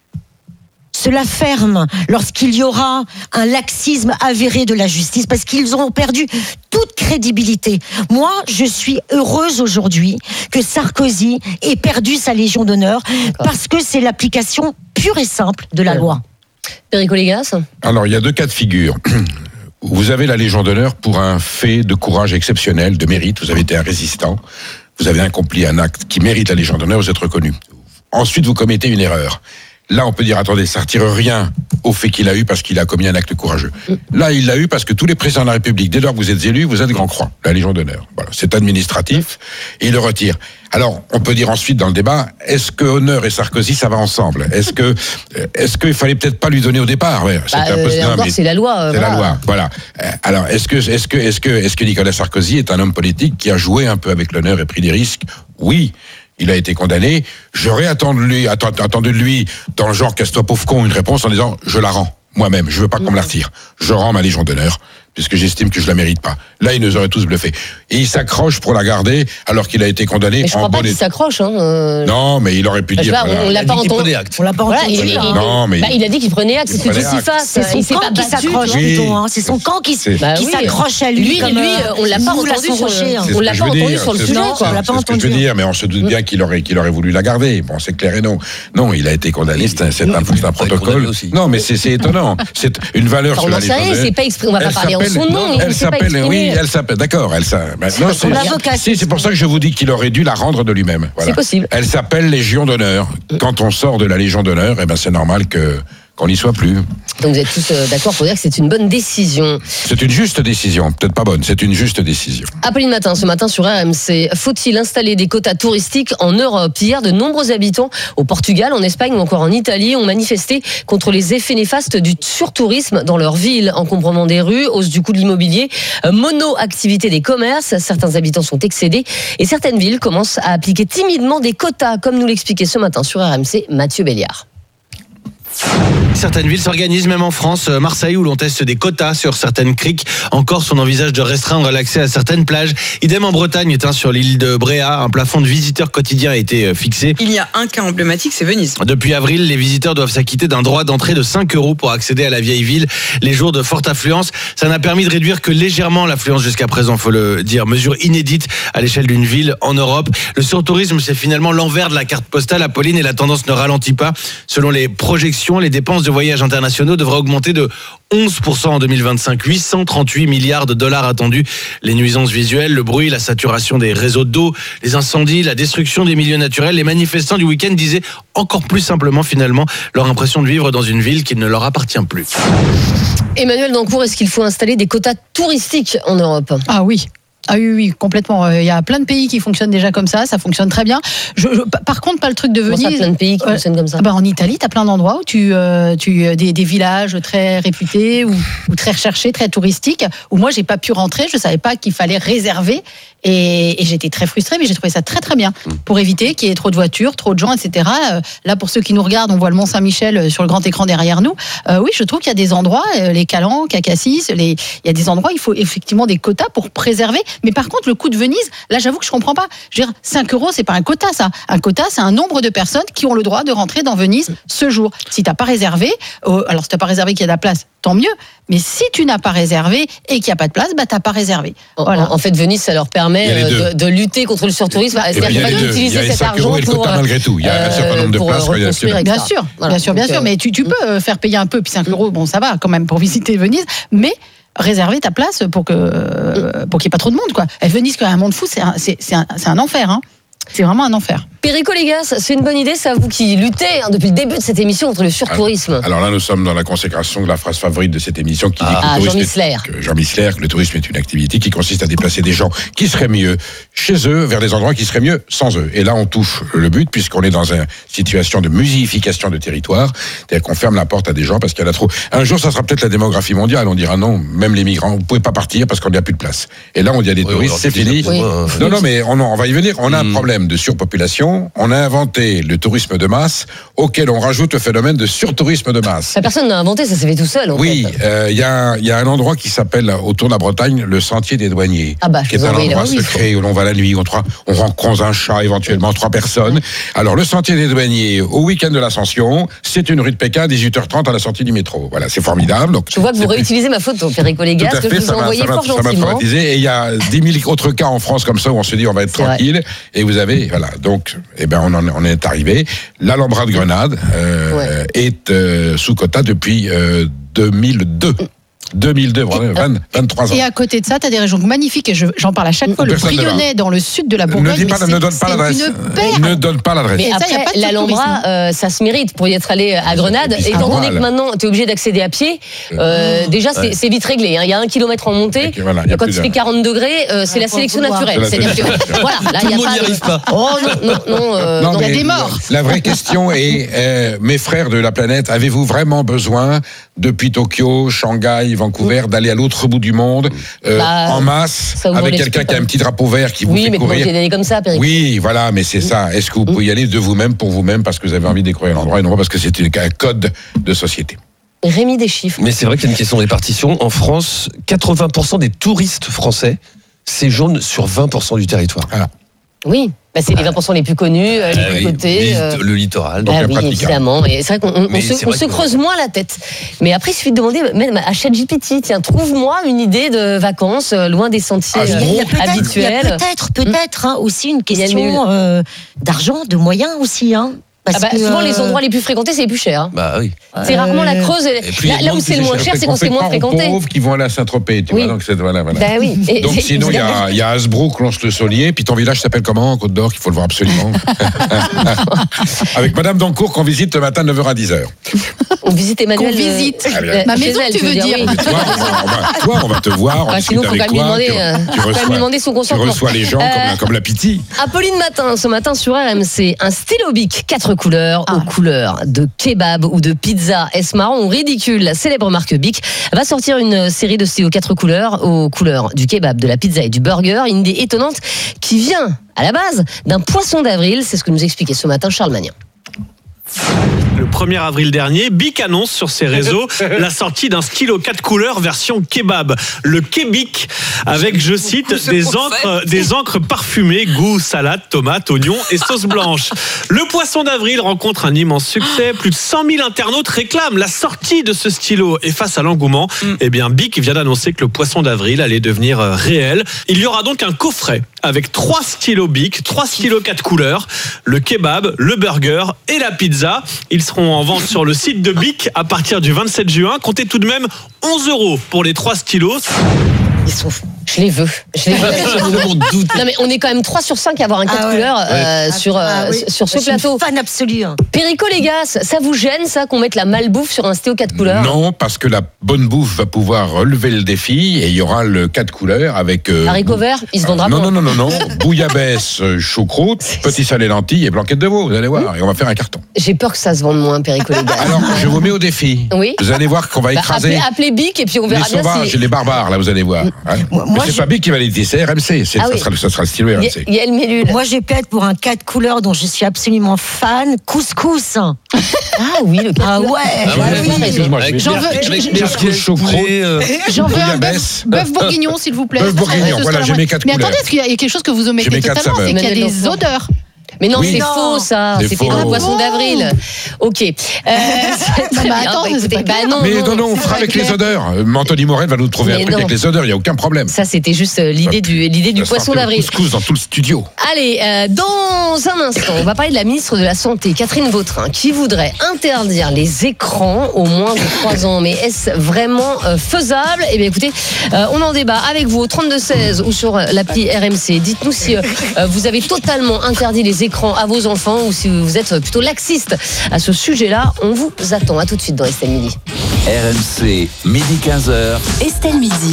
Cela ferme lorsqu'il y aura un laxisme avéré de la justice, parce qu'ils auront perdu toute crédibilité. Moi, je suis heureuse aujourd'hui que Sarkozy ait perdu sa Légion d'honneur, parce que c'est l'application pure et simple de la ouais. loi. Perico Légas ? Alors, il y a deux cas de figure. Vous avez la Légion d'honneur pour un fait de courage exceptionnel, de mérite. Vous avez été un résistant. Vous avez accompli un acte qui mérite la Légion d'honneur, vous êtes reconnu. Ensuite, vous commettez une erreur. Là, on peut dire, attendez, ça ne retire rien au fait qu'il a eu parce qu'il a commis un acte courageux. Là, il l'a eu parce que tous les présidents de la République, dès lors que vous êtes élus, vous êtes grand croix, la Légion d'honneur. Voilà, c'est administratif, et il le retire. Alors, on peut dire ensuite dans le débat, est-ce que Honneur et Sarkozy, ça va ensemble? Est-ce que, est-ce qu'il fallait peut-être pas lui donner au départ? Ouais, bah, un peu, euh, non, mais c'est la loi. Euh, c'est voilà. la loi, voilà. Alors, est-ce que, est-ce que, est-ce que, est-ce que Nicolas Sarkozy est un homme politique qui a joué un peu avec l'honneur et pris des risques? Oui. Il a été condamné. J'aurais attendu de lui, attendu de lui, dans le genre casse-toi pauvre con, une réponse en disant je la rends moi-même. Je veux pas qu'on me la retire. Je rends ma Légion d'honneur puisque j'estime que je la mérite pas. Là, il nous aurait tous bluffé. Et il s'accroche pour la garder alors qu'il a été condamné. Mais je en crois pas bon qu'il s'accroche. Hein, euh... Non, mais il aurait pu bah, dire. Vois, voilà. On l'a pas entendu. On l'a pas voilà, entendu. Il, il, il, non, mais bah, il a dit qu'il prenait acte. C'est ce qu'il fasse. C'est son il camp qui s'accroche plutôt. Hein. C'est son camp qui, bah, qui oui. s'accroche à lui. Lui, comme, lui on l'a pas entendu sur le. On l'a pas entendu sur le sujet. On l'a pas entendu. C'est ce que je veux dire, mais on se doute bien qu'il aurait, qu'il aurait voulu la garder. Bon, c'est clair et non. Non, il a été condamné. C'est un, c'est un, c'est un protocole. Non, mais c'est, c'est étonnant. C'est une valeur sur la Légion d'honneur. C'est pas exprès. On va pas parler en son nom. Elle s'appelle, oui, elle s'appelle. D'accord. Elle maintenant, c'est, c'est pour ça que je vous dis qu'il aurait dû la rendre de lui-même. Voilà. C'est possible. Elle s'appelle Légion d'honneur. Quand on sort de la Légion d'honneur, eh ben c'est normal que qu'on n'y soit plus. Donc vous êtes tous euh, d'accord pour dire que c'est une bonne décision. C'est une juste décision, peut-être pas bonne, c'est une juste décision. Appeline Matin, ce matin sur R M C, faut-il installer des quotas touristiques en Europe ? Hier, de nombreux habitants au Portugal, en Espagne ou encore en Italie ont manifesté contre les effets néfastes du surtourisme dans leur ville, encombrement des rues, hausse du coût de l'immobilier, mono-activité des commerces. Certains habitants sont excédés et certaines villes commencent à appliquer timidement des quotas, comme nous l'expliquait ce matin sur R M C Mathieu Béliard. Certaines villes s'organisent, même en France, Marseille où l'on teste des quotas sur certaines criques. En Corse, on envisage de restreindre l'accès à certaines plages. Idem en Bretagne, sur l'île de Bréa, un plafond de visiteurs quotidiens a été fixé. Il y a un cas emblématique, c'est Venise. Depuis avril, les visiteurs doivent s'acquitter d'un droit d'entrée de cinq euros pour accéder à la vieille ville les jours de forte affluence. Ça n'a permis de réduire que légèrement l'affluence jusqu'à présent, faut le dire. Mesure inédite à l'échelle d'une ville en Europe. Le surtourisme, c'est finalement l'envers de la carte postale, Apolline, et la tendance ne ralentit pas. Selon les projections, les dépenses de voyages internationaux devraient augmenter de onze pour cent en deux mille vingt-cinq, huit cent trente-huit milliards de dollars attendus. Les nuisances visuelles, le bruit, la saturation des réseaux d'eau, les incendies, la destruction des milieux naturels, les manifestants du week-end disaient encore plus simplement finalement leur impression de vivre dans une ville qui ne leur appartient plus. Emmanuel Dancourt, est-ce qu'il faut installer des quotas touristiques en Europe ? Ah oui. Ah oui, oui, complètement. Il y a plein de pays qui fonctionnent déjà comme ça, ça fonctionne très bien. Je, je, par contre, pas le truc de Venise. Bon, ça, plein de pays qui euh, fonctionnent comme ça. Bah, en Italie, tu as plein d'endroits où tu, euh, tu des, des villages très réputés ou, ou très recherchés, très touristiques, où moi, j'ai pas pu rentrer, je savais pas qu'il fallait réserver. Et, et j'étais très frustrée, mais j'ai trouvé ça très très bien pour éviter qu'il y ait trop de voitures, trop de gens, et cetera. Euh, là, pour ceux qui nous regardent, on voit le Mont Saint-Michel sur le grand écran derrière nous. Euh, oui, je trouve qu'il y a des endroits, euh, les Calanques, Cassis, les, il y a des endroits où il faut effectivement des quotas pour préserver. Mais par contre, le coût de Venise, là, j'avoue que je comprends pas. Je veux dire, cinq euros, c'est pas un quota, ça. Un quota, c'est un nombre de personnes qui ont le droit de rentrer dans Venise ce jour. Si t'as pas réservé, euh, alors si t'as pas réservé qu'il y a de la place, tant mieux. Mais si tu n'as pas réservé et qu'il n'y a pas de place, bah t'as pas réservé. Voilà. En, en fait, Venise, ça leur permet de, de lutter contre le surtourisme. C'est-à-dire ben, pas d'utiliser cet argent et le pour malgré tout. Il y a un certain nombre de pour places. reconstruire, bien sûr, voilà. bien sûr, bien sûr. Mais tu, tu peux faire payer un peu, puis cinq euros, bon, ça va quand même pour visiter Venise. Mais réserver ta place pour que pour qu'il n'y ait pas trop de monde, quoi. Et Venise, quand il y a un monde fou, c'est un, c'est, c'est un, c'est un enfer, hein. C'est vraiment un enfer. Perico Légas, c'est une bonne idée, c'est à vous qui luttez hein, depuis le début de cette émission contre le surtourisme. Alors, alors là, nous sommes dans la consécration de la phrase favorite de cette émission qui dit ah, que, le Jean tourisme est, que Jean Missler, que le tourisme est une activité qui consiste à déplacer des gens qui seraient mieux chez eux vers des endroits qui seraient mieux sans eux. Et là, on touche le but puisqu'on est dans une situation de muséification de territoire, c'est-à-dire qu'on ferme la porte à des gens parce qu'il y en a trop. Un jour, ça sera peut-être la démographie mondiale. On dira non, même les migrants, vous pouvez pas partir parce qu'on n'y a plus de place. Et là, on dit à des oui, touristes, c'est fini. Oui. Non, non, mais on, on va y venir. On a mmh. un problème de surpopulation. On a inventé le tourisme de masse, auquel on rajoute le phénomène de surtourisme de masse. Ça, personne n'a inventé, ça s'est fait tout seul. En oui, il euh, y, y a un endroit qui s'appelle, autour de la Bretagne, le Sentier des Douaniers, ah bah, qui est un endroit secret où l'on va la nuit, où on, on rencontre un chat, éventuellement trois personnes. Alors, le Sentier des Douaniers, au week-end de l'Ascension, c'est une rue de Pékin, dix-huit heures trente à la sortie du métro. Voilà, c'est formidable. Donc, je vois que vous réutilisez ma photo, Perico Légas, que je vous ai envoyé fort gentiment. Ça m'a traumatisé. Et il y a dix mille autres cas en France comme ça où on se dit on va être c'est tranquille. Vrai. Et vous avez, voilà, donc, eh ben, on en on est arrivé. L'Alhambra de Grenade euh, ouais. est euh, sous quota depuis euh, deux mille deux. deux mille deux, vingt, vingt-trois ans. Et à côté de ça, tu as des régions magnifiques, et je, j'en parle à chaque fois, le Brionnais dans le sud de la Bourgogne. Ne, pas, ne donne pas l'adresse. Ne donne pas l'adresse. Mais après, ça, l'Alhambra, euh, ça se mérite pour y être allé à Grenade. Et étant donné que maintenant, tu es obligé d'accéder à pied, euh, mmh. déjà, c'est, ouais. c'est vite réglé. Il hein. y a un kilomètre en montée. Et voilà, et quand il fait quarante degrés, euh, c'est la sélection naturelle. C'est-à-dire que, voilà, là, il n'y a pas. N'y arrive pas. Oh non, non, euh, non. Il y a des morts. La vraie question est, euh, mes frères de la planète, avez-vous vraiment besoin, depuis Tokyo, Shanghai, Vancouver, d'aller à l'autre bout du monde, euh, bah, en masse, avec quelqu'un qui a un petit drapeau vert qui vous oui, fait mais courir. Oui, mais comme ça, Perico. Oui, voilà, mais c'est ça. Est-ce que vous pouvez y aller de vous-même, pour vous-même, parce que vous avez envie de découvrir l'endroit, et non pas parce que c'est un code de société. Rémi, des chiffres. Mais c'est vrai qu'il y a une question de répartition. En France, quatre-vingts pour cent des touristes français séjournent sur vingt pour cent du territoire. Voilà. Oui. Bah, c'est les vingt pour cent les plus connus, les euh, plus oui, cotés. Euh... Le littoral, donc bah, la oui, pratique. Évidemment, mais c'est vrai qu'on on, on se, on se creuse que... moins la tête. Mais après, il suffit de demander même à ChatGPT, tiens, trouve-moi une idée de vacances loin des sentiers ah, il y a, il y a habituels. Il y a peut-être, peut-être hein, aussi une question euh, d'argent, de moyens aussi. Hein. Ah bah, que, souvent, euh... les endroits les plus fréquentés, c'est les plus cher. Hein. Bah oui. C'est euh... rarement la Creuse. Puis, là, là où c'est le moins cher, c'est quand c'est moins fréquenté. Les pauvres qui vont aller à Saint-Tropez, tu oui. vois. Donc, c'est, voilà, voilà. Bah oui. Et donc sinon, il y a, y a Hasbrook, Lons-le-Saunier, puis ton village s'appelle comment en Côte d'Or, qu'il faut le voir absolument. Avec Madame Dancourt qu'on visite le matin de neuf heures à dix heures. On visite Emmanuel. Qu'on visite. euh, Ah, bien. euh, Ma chez maison, elle, tu veux dire, dire. oui. Toi, on va, on va- toi, on va te voir, on Enfin, discute sinon, faut avec quand même lui toi. demander, tu- euh, tu faut quand même reçois- lui demander son Tu consentement. reçois les gens Euh, comme, comme la Piti. Apolline Matin, ce matin sur R M C, un stylo bic quatre couleurs aux couleurs de kebab ou de pizza. Est-ce marrant ou ridicule? La célèbre marque Bic va sortir une série de stylos quatre couleurs aux couleurs du kebab, de la pizza et du burger. Une idée étonnante qui vient à la base d'un poisson d'avril. C'est ce que nous expliquait ce matin Charles Magnin. Le premier avril dernier, Bic annonce sur ses réseaux la sortie d'un stylo quatre couleurs version kebab, le Kebic, avec, je cite, des encres, des encres parfumées, goût, salade, tomate, oignon et sauce blanche. Le poisson d'avril rencontre un immense succès. Plus de cent mille internautes réclament la sortie de ce stylo. Et face à l'engouement, eh bien, Bic vient d'annoncer que le poisson d'avril allait devenir réel. Il y aura donc un coffret avec trois stylos Bic, trois stylos quatre couleurs, le kebab, le burger et la pizza. Ils seront en vente sur le site de Bic à partir du vingt-sept juin. Comptez tout de même onze euros pour les trois stylos. Ils sont fous. Je les veux. Je les veux. Non mais on est quand même trois sur cinq à avoir un quatre Ah ouais. couleurs euh, Ouais. sur, euh, Ah oui. sur ce Je suis une plateau. fan absolue. hein. Perico les gars, ça vous gêne ça qu'on mette la malbouffe sur un stylo quatre couleurs? Non, parce que la bonne bouffe va pouvoir relever le défi et il y aura le quatre couleurs avec. euh, Haricots verts, il se vendra non, pas. non, non, non, non. Bouillabaisse, euh, choucroute, petit salé lentilles et blanquette de veau. Vous allez voir. Et on va faire un carton. J'ai peur que ça se vende moins, Perico les gars. Alors, je vous mets au défi. Oui. Vous allez voir qu'on va Bah, écraser. appelez, appelez Bic et puis on Les verra bien sauvages si. et les barbares, là, vous allez voir. hein. Moi, Mais c'est je- pas Bic qui va l'éditer, c'est R M C. C'est- Ah ça, oui. sera, ça sera le stylo R M C. Il y a le Mélule. Moi, j'ai peut-être pour un quatre couleurs dont je suis absolument fan, couscous. Ah oui, le Ah ouais. Ah bah ouais, oui. Excuse-moi, je vais J'en dire. veux- Avec je- Couscous, choucroute. euh, J'en veux un bœuf, Bouillabaisse. bœuf bourguignon, s'il vous plaît. Bœuf bourguignon, Ce sera voilà, la j'ai moitié. mes quatre Mais couleurs. attendez, est-ce qu'il y a- il y a quelque chose que vous omettez J'ai mes quatre totalement, c'est saveurs. qu'il y a des Emmanuel odeurs. Mais non, Oui. c'est Non. faux ça. C'est C'était faux. un poisson d'avril. Ok. Euh, c'est très bah bien. attends, Bah, c'est écoutez, pas bah clair. non, Mais non, non, non, on c'est fera pas avec clair. les odeurs. Euh, Anthony Morel va nous trouver Mais un truc non. avec les odeurs, il n'y a aucun problème. Ça, c'était juste euh, l'idée du, l'idée du Ça sera poisson un peu le d'avril. couscous dans tout le studio. Allez, euh, dans un instant, on va parler de la ministre de la Santé, Catherine Vautrin, qui voudrait interdire les écrans aux moins de trois ans. Mais est-ce vraiment euh, faisable? Eh bien, écoutez, euh, on en débat avec vous au trente-deux seize ou sur euh, l'appli R M C. Dites-nous si euh, euh, vous avez totalement interdit les écrans à vos enfants ou si vous êtes plutôt laxiste à ce sujet-là. On vous attend. À tout de suite dans Estelle Midi. R M C, midi quinze heures. Estelle Midi.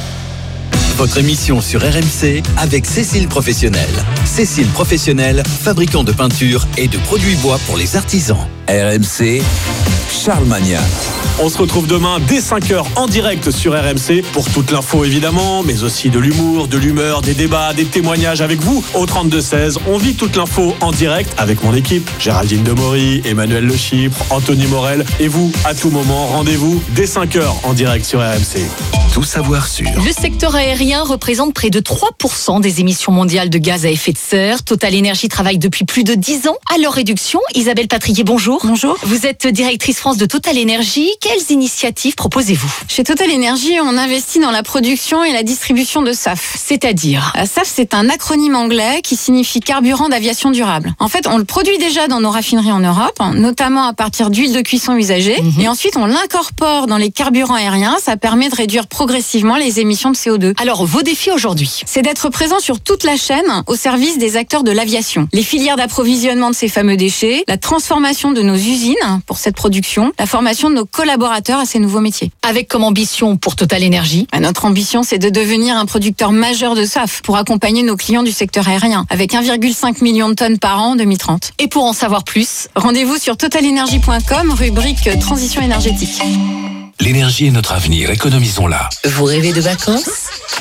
Votre émission sur R M C avec Cécile Professionnel. Cécile Professionnel, fabricant de peinture et de produits bois pour les artisans. R M C, Charles Magnin. On se retrouve demain dès cinq heures en direct sur R M C pour toute l'info évidemment, mais aussi de l'humour, de l'humeur, des débats, des témoignages avec vous. Au trente-deux seize, on vit toute l'info en direct avec mon équipe, Géraldine Demory, Emmanuel Le Chypre, Anthony Morel et vous, à tout moment, rendez-vous dès cinq heures en direct sur R M C. Tout savoir sur. Le secteur aérien représente près de trois pour cent des émissions mondiales de gaz à effet de serre. Total Énergie travaille depuis plus de dix ans à leur réduction. Isabelle Patrier, bonjour. Bonjour. Vous êtes directrice France de Total Énergie. Quelles initiatives proposez-vous? Chez Total Énergie, on investit dans la production et la distribution de S A F. C'est-à-dire? S A F, c'est un acronyme anglais qui signifie carburant d'aviation durable. En fait, on le produit déjà dans nos raffineries en Europe, notamment à partir d'huile de cuisson usagée. Mhm. Et ensuite, on l'incorpore dans les carburants aériens. Ça permet de réduire progressivement les émissions de C O deux. Alors, vos défis aujourd'hui? C'est d'être présent sur toute la chaîne au service des acteurs de l'aviation. Les filières d'approvisionnement de ces fameux déchets, la transformation de nos usines pour cette production, la formation de nos collaborateurs à ces nouveaux métiers. Avec comme ambition pour Total Énergie? Notre ambition, c'est de devenir un producteur majeur de S A F pour accompagner nos clients du secteur aérien, avec un virgule cinq million de tonnes par an en deux mille trente. Et pour en savoir plus, rendez-vous sur total énergie point com, rubrique transition énergétique. L'énergie est notre avenir, économisons-la. Vous rêvez de vacances?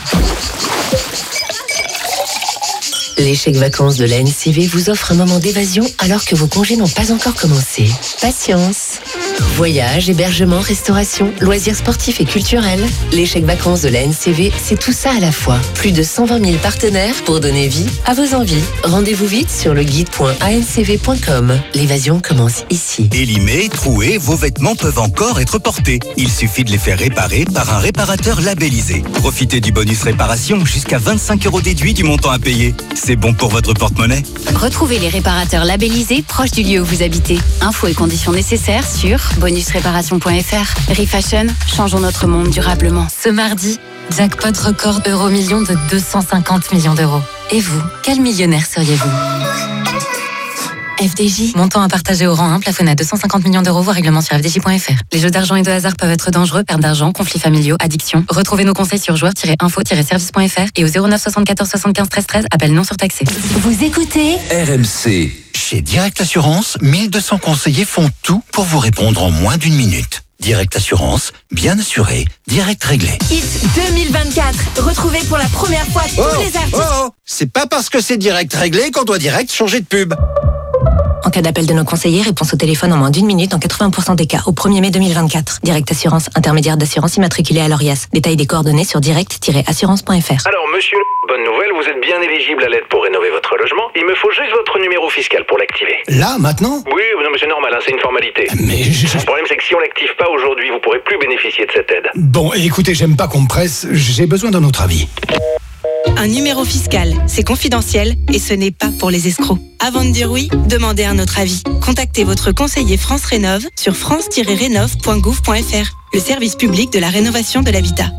Les chèques vacances de la N C V vous offrent un moment d'évasion alors que vos congés n'ont pas encore commencé. Patience. Voyages, hébergement, restauration, loisirs sportifs et culturels. Les chèques vacances de la N C V, c'est tout ça à la fois. Plus de cent vingt mille partenaires pour donner vie à vos envies. Rendez-vous vite sur le guide point a n c v point com. L'évasion commence ici. Élimés, troués, vos vêtements peuvent encore être portés. Il suffit de les faire réparer par un réparateur labellisé. Profitez du bonus réparation jusqu'à vingt-cinq euros déduits du montant à payer. C'est bon pour votre porte-monnaie. Retrouvez les réparateurs labellisés proches du lieu où vous habitez. Infos et conditions nécessaires sur bonus réparation point f r. Refashion, changeons notre monde durablement. Ce mardi, jackpot record euro million de deux cent cinquante millions d'euros. Et vous, quel millionnaire seriez-vous? F D J. Montant à partager au rang un, plafonné à deux cent cinquante millions d'euros, voire règlement sur f d j point f r. Les jeux d'argent et de hasard peuvent être dangereux, perte d'argent, conflits familiaux, addiction. Retrouvez nos conseils sur joueurs tiret info tiret service point f r et au zéro neuf soixante-quatorze soixante-quinze treize treize, appel non surtaxé. Vous écoutez R M C. Chez Direct Assurance, mille deux cents conseillers font tout pour vous répondre en moins d'une minute. Direct Assurance, bien assuré, direct réglé. Hit deux mille vingt-quatre. Retrouvez pour la première fois tous Oh, les artistes. oh, oh, c'est pas parce que c'est direct réglé qu'on doit direct changer de pub. En cas d'appel de nos conseillers, réponse au téléphone en moins d'une minute dans quatre-vingts pour cent des cas au premier mai deux mille vingt-quatre. Direct Assurance, intermédiaire d'assurance immatriculée à l'Orias. Détail des coordonnées sur direct tiret assurance point f r. Alors monsieur, bonne nouvelle, vous êtes bien éligible à l'aide pour rénover votre logement. Il me faut juste votre numéro fiscal pour l'activer. Là, maintenant? Oui, non mais c'est normal, hein, c'est une formalité. Mais je... Le problème c'est que si on l'active pas aujourd'hui, vous pourrez plus bénéficier de cette aide. Bon, écoutez, j'aime pas qu'on me presse, j'ai besoin d'un autre avis. Un numéro fiscal, c'est confidentiel et ce n'est pas pour les escrocs. Avant de dire oui, demandez un autre avis. Contactez votre conseiller France Rénov sur france tiret rénov point gouv point f r, le service public de la rénovation de l'habitat.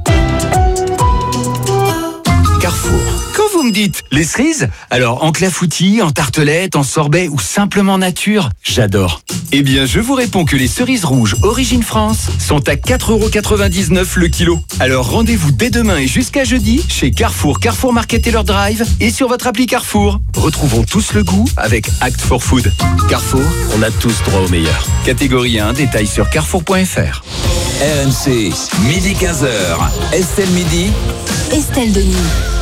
Carrefour. Quand vous me dites les cerises, alors en clafoutis, en tartelette, en sorbet ou simplement nature, j'adore. Eh bien, je vous réponds que les cerises rouges Origine France sont à quatre euros quatre-vingt-dix-neuf le kilo. Alors rendez-vous dès demain et jusqu'à jeudi chez Carrefour, Carrefour Market Taylor Drive et sur votre appli Carrefour. Retrouvons tous le goût avec Act for Food. Carrefour, on a tous droit au meilleur. Catégorie un, détail sur carrefour point f r. R M C, midi quinze heures. Estelle Midi. Estelle Denis.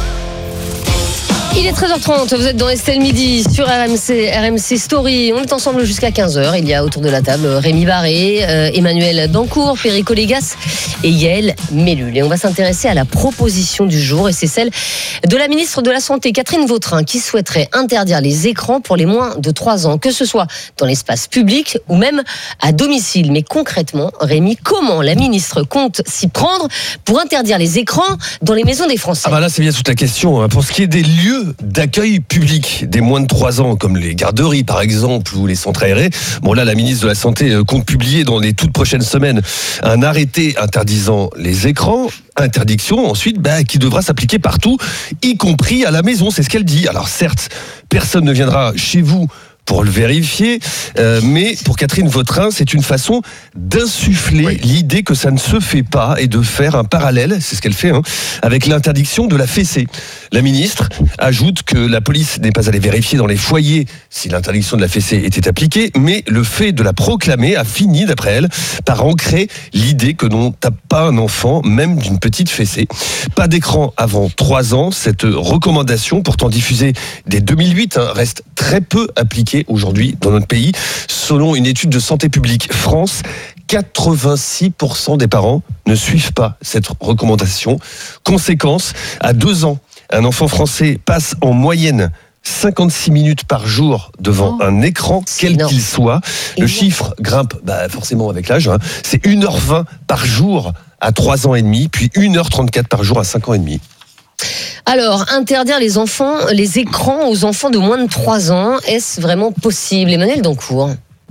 Il est treize heures trente, vous êtes dans Estelle Midi sur R M C, R M C Story. On est ensemble jusqu'à quinze heures. Il y a autour de la table Rémi Barré, euh, Emmanuel Dancourt, Perico Légas et Yael Mellul. Et on va s'intéresser à la proposition du jour et c'est celle de la ministre de la Santé, Catherine Vautrin, qui souhaiterait interdire les écrans pour les moins de trois ans, que ce soit dans l'espace public ou même à domicile. Mais concrètement, Rémi, comment la ministre compte s'y prendre pour interdire les écrans dans les maisons des Français? Ah bah là, c'est bien toute la question. Hein. Pour ce qui est des lieux d'accueil public des moins de trois ans, comme les garderies par exemple, ou les centres aérés, bon là, la ministre de la Santé compte publier dans les toutes prochaines semaines un arrêté interdisant les écrans. Interdiction ensuite bah, qui devra s'appliquer partout, y compris à la maison, c'est ce qu'elle dit. Alors certes, personne ne viendra chez vous pour le vérifier, euh, mais pour Catherine Vautrin, c'est une façon d'insuffler oui. l'idée que ça ne se fait pas et de faire un parallèle, c'est ce qu'elle fait, hein, avec l'interdiction de la fessée. La ministre ajoute que la police n'est pas allée vérifier dans les foyers si l'interdiction de la fessée était appliquée, mais le fait de la proclamer a fini, d'après elle, par ancrer l'idée que l'on tape pas un enfant, même d'une petite fessée. Pas d'écran avant trois ans, cette recommandation, pourtant diffusée dès deux mille huit, hein, reste très peu appliquée aujourd'hui dans notre pays. Selon une étude de Santé publique France, quatre-vingt-six pour cent des parents ne suivent pas cette recommandation. Conséquence, à deux ans, un enfant français passe en moyenne cinquante-six minutes par jour devant oh, un écran, quel énorme. qu'il soit. Le énorme. chiffre grimpe bah, forcément avec l'âge. Hein. C'est une heure vingt par jour à trois ans et demi, puis une heure trente-quatre par jour à cinq ans et demi. Alors, interdire les enfants, les écrans aux enfants de moins de trois ans, est-ce vraiment possible? Emmanuel Dancourt.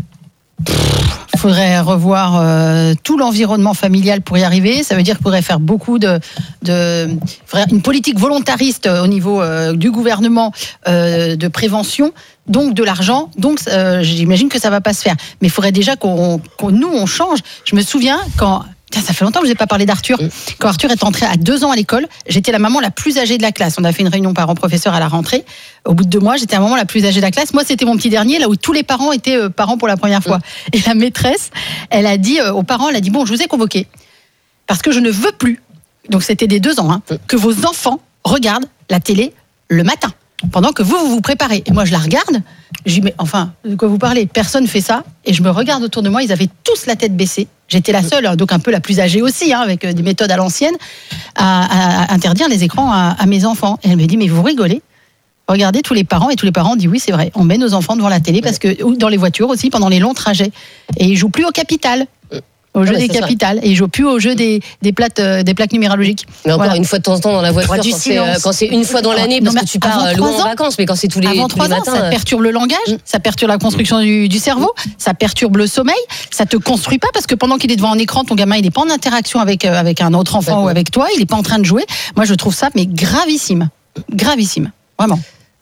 Il faudrait revoir euh, tout l'environnement familial pour y arriver. Ça veut dire qu'il faudrait faire beaucoup de, de une politique volontariste au niveau euh, du gouvernement euh, de prévention, donc de l'argent. Donc, euh, j'imagine que ça va pas se faire. Mais il faudrait déjà qu'on, qu'on nous on change. Je me souviens quand. Ça fait longtemps que je n'ai pas parlé d'Arthur. Quand Arthur est entré à deux ans à l'école, j'étais la maman la plus âgée de la classe. On a fait une réunion parents-professeurs à la rentrée. Au bout de deux mois, j'étais la maman la plus âgée de la classe. Moi, c'était mon petit dernier, là où tous les parents étaient euh, parents pour la première fois. Et la maîtresse, elle a dit euh, aux parents, elle a dit, bon, je vous ai convoqué parce que je ne veux plus, donc c'était des deux ans, hein, que vos enfants regardent la télé le matin, pendant que vous, vous vous préparez. Et moi, je la regarde, je dis, mais enfin, de quoi vous parlez? Personne fait ça. Et je me regarde autour de moi, ils avaient tous la tête baissée. J'étais la seule, donc un peu la plus âgée aussi, hein, avec des méthodes à l'ancienne, à, à interdire les écrans à, à mes enfants. Et elle me dit, mais vous rigolez? Regardez tous les parents, et tous les parents disent, oui, c'est vrai, on met nos enfants devant la télé, parce que, ou dans les voitures aussi, pendant les longs trajets. Et ils jouent plus au capital. Au jeu ah des capitales. Et ils jouent plus au jeu des, des, plates, euh, des plaques numérologiques. Mais encore voilà. une fois de temps en temps dans la voiture, quand c'est, euh, quand c'est une fois dans l'année, parce non, que tu pars loin en vacances, mais quand c'est tous les, avant tous les matins. Ans, ça perturbe le langage, mmh. ça perturbe la construction du, du cerveau, ça perturbe le sommeil, ça te construit pas, parce que pendant qu'il est devant un écran, ton gamin, il n'est pas en interaction avec, euh, avec un autre enfant ou avec toi, il n'est pas en train de jouer. Moi, je trouve ça mais gravissime. Gravissime. Vraiment.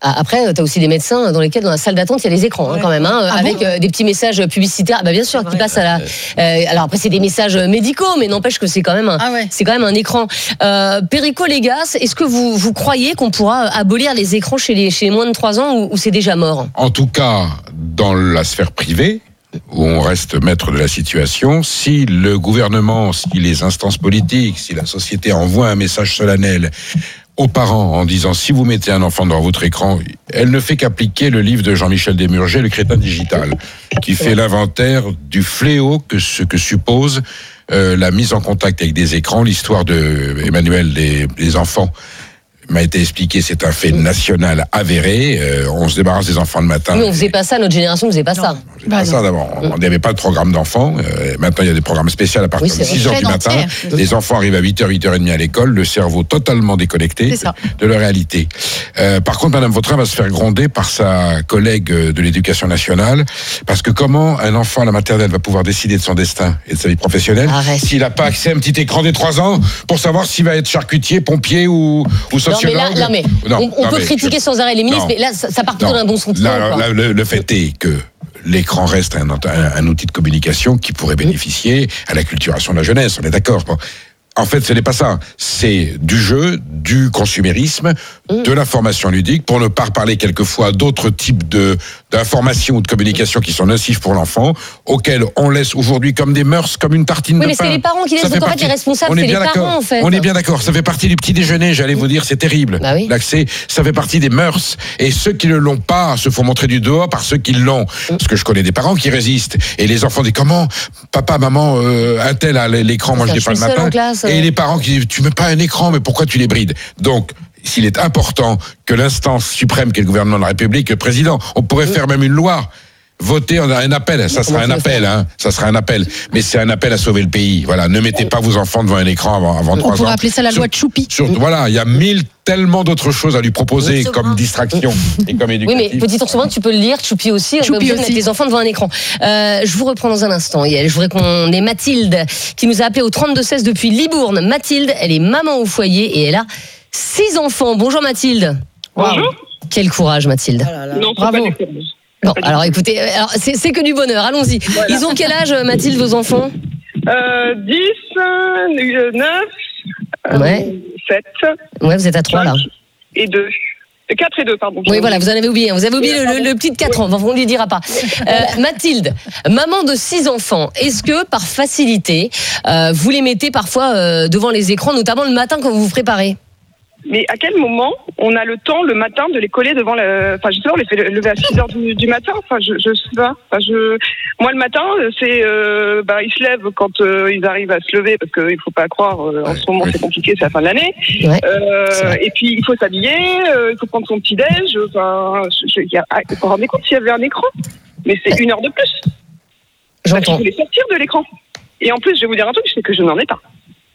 Après, tu as aussi des médecins dans lesquels, dans la salle d'attente, il y a les écrans ouais. hein, quand même, hein, ah avec bon euh, des petits messages publicitaires. Bah, bien sûr, ouais, qui passent à la. Euh, alors après, c'est des messages médicaux, mais n'empêche que c'est quand même un, ah ouais. c'est quand même un écran. Euh, Perico Légas, est-ce que vous, vous croyez qu'on pourra abolir les écrans chez les, chez les moins de trois ans ou, ou c'est déjà mort? En tout cas, dans la sphère privée, où on reste maître de la situation, si le gouvernement, si les instances politiques, si la société envoie un message solennel aux parents en disant si vous mettez un enfant dans votre écran, elle ne fait qu'appliquer le livre de Jean-Michel Desmurger, Le crétin digital, qui fait l'inventaire du fléau que ce que suppose euh, la mise en contact avec des écrans. L'histoire de Emmanuel des, des enfants m'a été expliqué, c'est un fait national avéré. Euh, on se débarrasse des enfants le matin. Mais on faisait pas ça, notre génération ne faisait pas non. ça. On faisait bah pas non. ça d'abord. On n'avait pas de programme d'enfants. Euh, maintenant, il y a des programmes spéciaux à partir oui, de six heures du matin. Entière. Les enfants arrivent à huit heures, huit heures trente à l'école, le cerveau totalement déconnecté de, de leur réalité. Euh, par contre, Madame Vautrin va se faire gronder par sa collègue de l'Éducation nationale, parce que comment un enfant à la maternelle va pouvoir décider de son destin et de sa vie professionnelle Arrête. s'il n'a pas accès à un petit écran des trois ans pour savoir s'il va être charcutier, pompier ou, ou sociologue? Non, mais là, là, mais non, on, on non, peut mais critiquer je... sans arrêt les ministres, non, mais là, ça, ça part plutôt d'un bon sentiment. Là, là, le, le fait est que l'écran reste un, un, un outil de communication qui pourrait bénéficier à la culturation de la jeunesse, on est d'accord. Bon. En fait, ce n'est pas ça. C'est du jeu, du consumérisme, mmh. de l'information ludique, pour ne pas parler quelquefois d'autres types de d'informations ou de communication qui sont nocifs pour l'enfant, auxquels on laisse aujourd'hui comme des mœurs, comme une tartine oui, de pain. Oui, mais c'est les parents qui laissent, donc en fait, les responsables, c'est les parents, en fait. On est bien d'accord. Ça fait partie du petit déjeuner, j'allais mmh. vous dire, c'est terrible. Bah oui. L'accès, ça fait partie des mœurs. Et ceux qui ne l'ont pas se font montrer du doigt par ceux qui l'ont. Mmh. Parce que je connais des parents qui résistent. Et les enfants disent, comment, papa, maman, euh, un tel a l'écran, moi je l'ai pas le matin. Et les parents qui disent, tu mets pas un écran, mais pourquoi tu les brides? Donc, s'il est important que l'instance suprême, qui est le gouvernement de la République, le président, on pourrait faire même une loi, voter, on a un appel, ça sera un appel, hein, ça sera un appel, mais c'est un appel à sauver le pays. Voilà, ne mettez pas vos enfants devant un écran avant, avant trois ans. On pourrait appeler ça la loi de Choupi. Voilà, il y a mille tellement d'autres choses à lui proposer comme distraction et comme éducatif. Oui, mais petit ours souvent, tu peux le lire, Choupi aussi, on peut mettre les enfants devant un écran. Euh, je vous reprends dans un instant. Je voudrais qu'on ait Mathilde qui nous a appelé au trente-deux seize depuis Libourne. Mathilde, elle est maman au foyer et elle a six enfants. Bonjour Mathilde. Bonjour. Wow. Quel courage Mathilde. Ah là là. Non, bravo. Bon, alors écoutez, alors, c'est, c'est que du bonheur, allons-y. Voilà. Ils ont quel âge, Mathilde, vos enfants? euh, dix, neuf, ouais. sept. Ouais, vous êtes à trois là. Et deux. quatre et deux, pardon. Oui, voilà, vous en avez oublié. Vous avez oublié le, le, le petit de quatre ans, on ne lui dira pas. Euh, Mathilde, maman de six enfants, est-ce que par facilité, euh, vous les mettez parfois euh, devant les écrans, notamment le matin quand vous vous préparez? Mais à quel moment on a le temps le matin de les coller devant le... Enfin, justement, on les fait lever à six heures du, du matin. Enfin, je, je sais pas. Enfin, je... Moi, le matin, c'est... Euh, bah, ils se lèvent quand euh, ils arrivent à se lever, parce qu'il faut pas croire, euh, en ce moment, c'est compliqué, c'est la fin de l'année. Ouais. Euh, et puis, il faut s'habiller, euh, il faut prendre son petit-déj. Enfin, je, je, y a, vous vous rendez compte s'il y avait un écran? Mais c'est une heure de plus. J'entends. Parce qu'il faut les sortir de l'écran. Et en plus, je vais vous dire un truc, c'est que je n'en ai pas.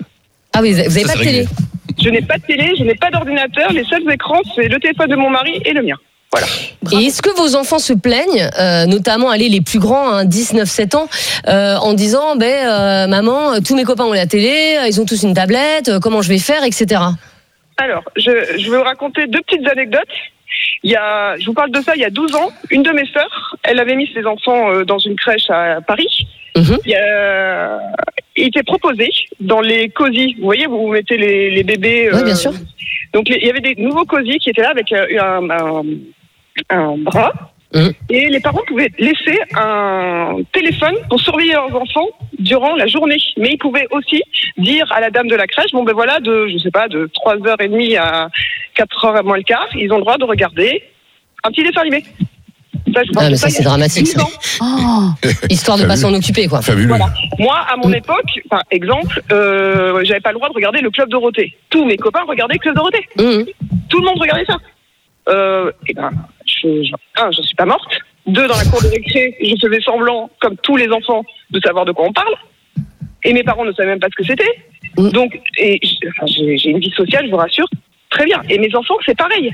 Ah oui, vous n'avez pas de télé? Je n'ai pas de télé, je n'ai pas d'ordinateur. Les seuls écrans, c'est le téléphone de mon mari et le mien. Voilà. Et est-ce que vos enfants se plaignent, euh, notamment allez, les plus grands, hein, dix, neuf, sept ans, euh, en disant ben, euh, maman, tous mes copains ont la télé, ils ont tous une tablette, euh, comment je vais faire, et cetera. Alors, je, je vais vous raconter deux petites anecdotes. Il y a, je vous parle de ça il y a douze ans. Une de mes sœurs, elle avait mis ses enfants euh, dans une crèche à Paris. Mmh. Il, y a, il était proposé dans les cosy. Vous voyez, vous mettez les, les bébés. Oui, euh, bien sûr. Donc, les, il y avait des nouveaux cosy qui étaient là avec un, un, un bras. Mmh. Et les parents pouvaient laisser un téléphone pour surveiller leurs enfants durant la journée. Mais ils pouvaient aussi dire à la dame de la crèche, bon ben voilà, de, je sais pas, de trois heures trente à quatre heures moins le quart, ils ont le droit de regarder un petit dessin animé. Ça, je ah, mais ça, ça c'est dramatique. Ça. Oh, histoire de ne pas s'en occuper, quoi. Voilà. Moi, à mon mmh. époque, par exemple, euh, j'avais pas le droit de regarder le Club Dorothée. Tous mes copains regardaient le Club Dorothée. Mmh. Tout le monde regardait ça. Euh, et ben, je, je, un, je suis pas morte. Deux, dans la cour de récré, je faisais semblant, comme tous les enfants, de savoir de quoi on parle. Et mes parents ne savaient même pas ce que c'était. Mmh. Donc, et, enfin, j'ai, j'ai une vie sociale, je vous rassure, très bien. Et mes enfants, c'est pareil.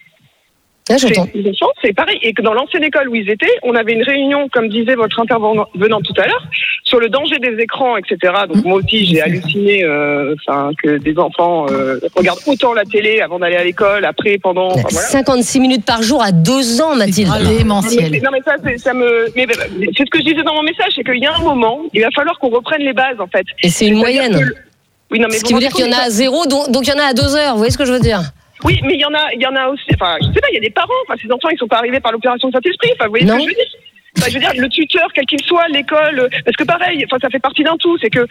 Ah, j'entends. Les enfants, c'est pareil. Et que dans l'ancienne école où ils étaient, on avait une réunion, comme disait votre intervenant tout à l'heure, sur le danger des écrans, et cetera. Donc moi aussi, j'ai halluciné euh, que des enfants euh, regardent autant la télé avant d'aller à l'école, après, pendant... Enfin, voilà. cinquante-six minutes par jour à deux ans, Mathilde. C'est démentiel. Non, mais ça, c'est, ça me... mais, c'est ce que je disais dans mon message, c'est qu'il y a un moment, il va falloir qu'on reprenne les bases, en fait. Et c'est une C'est-à-dire moyenne. que... Oui, non, mais Ce qui veut dire qu'il y en a à zéro, donc, donc il y en a à deux heures. Vous voyez ce que je veux dire? Oui, mais il y en a, il y en a aussi. Enfin, je sais pas, il y a des parents. Enfin, ces enfants, ils sont pas arrivés par l'opération de Saint-Esprit. Enfin, vous voyez non. ce que je veux dire? Enfin, je veux dire, le tuteur, quel qu'il soit, l'école, parce que pareil, enfin, ça fait partie d'un tout. C'est que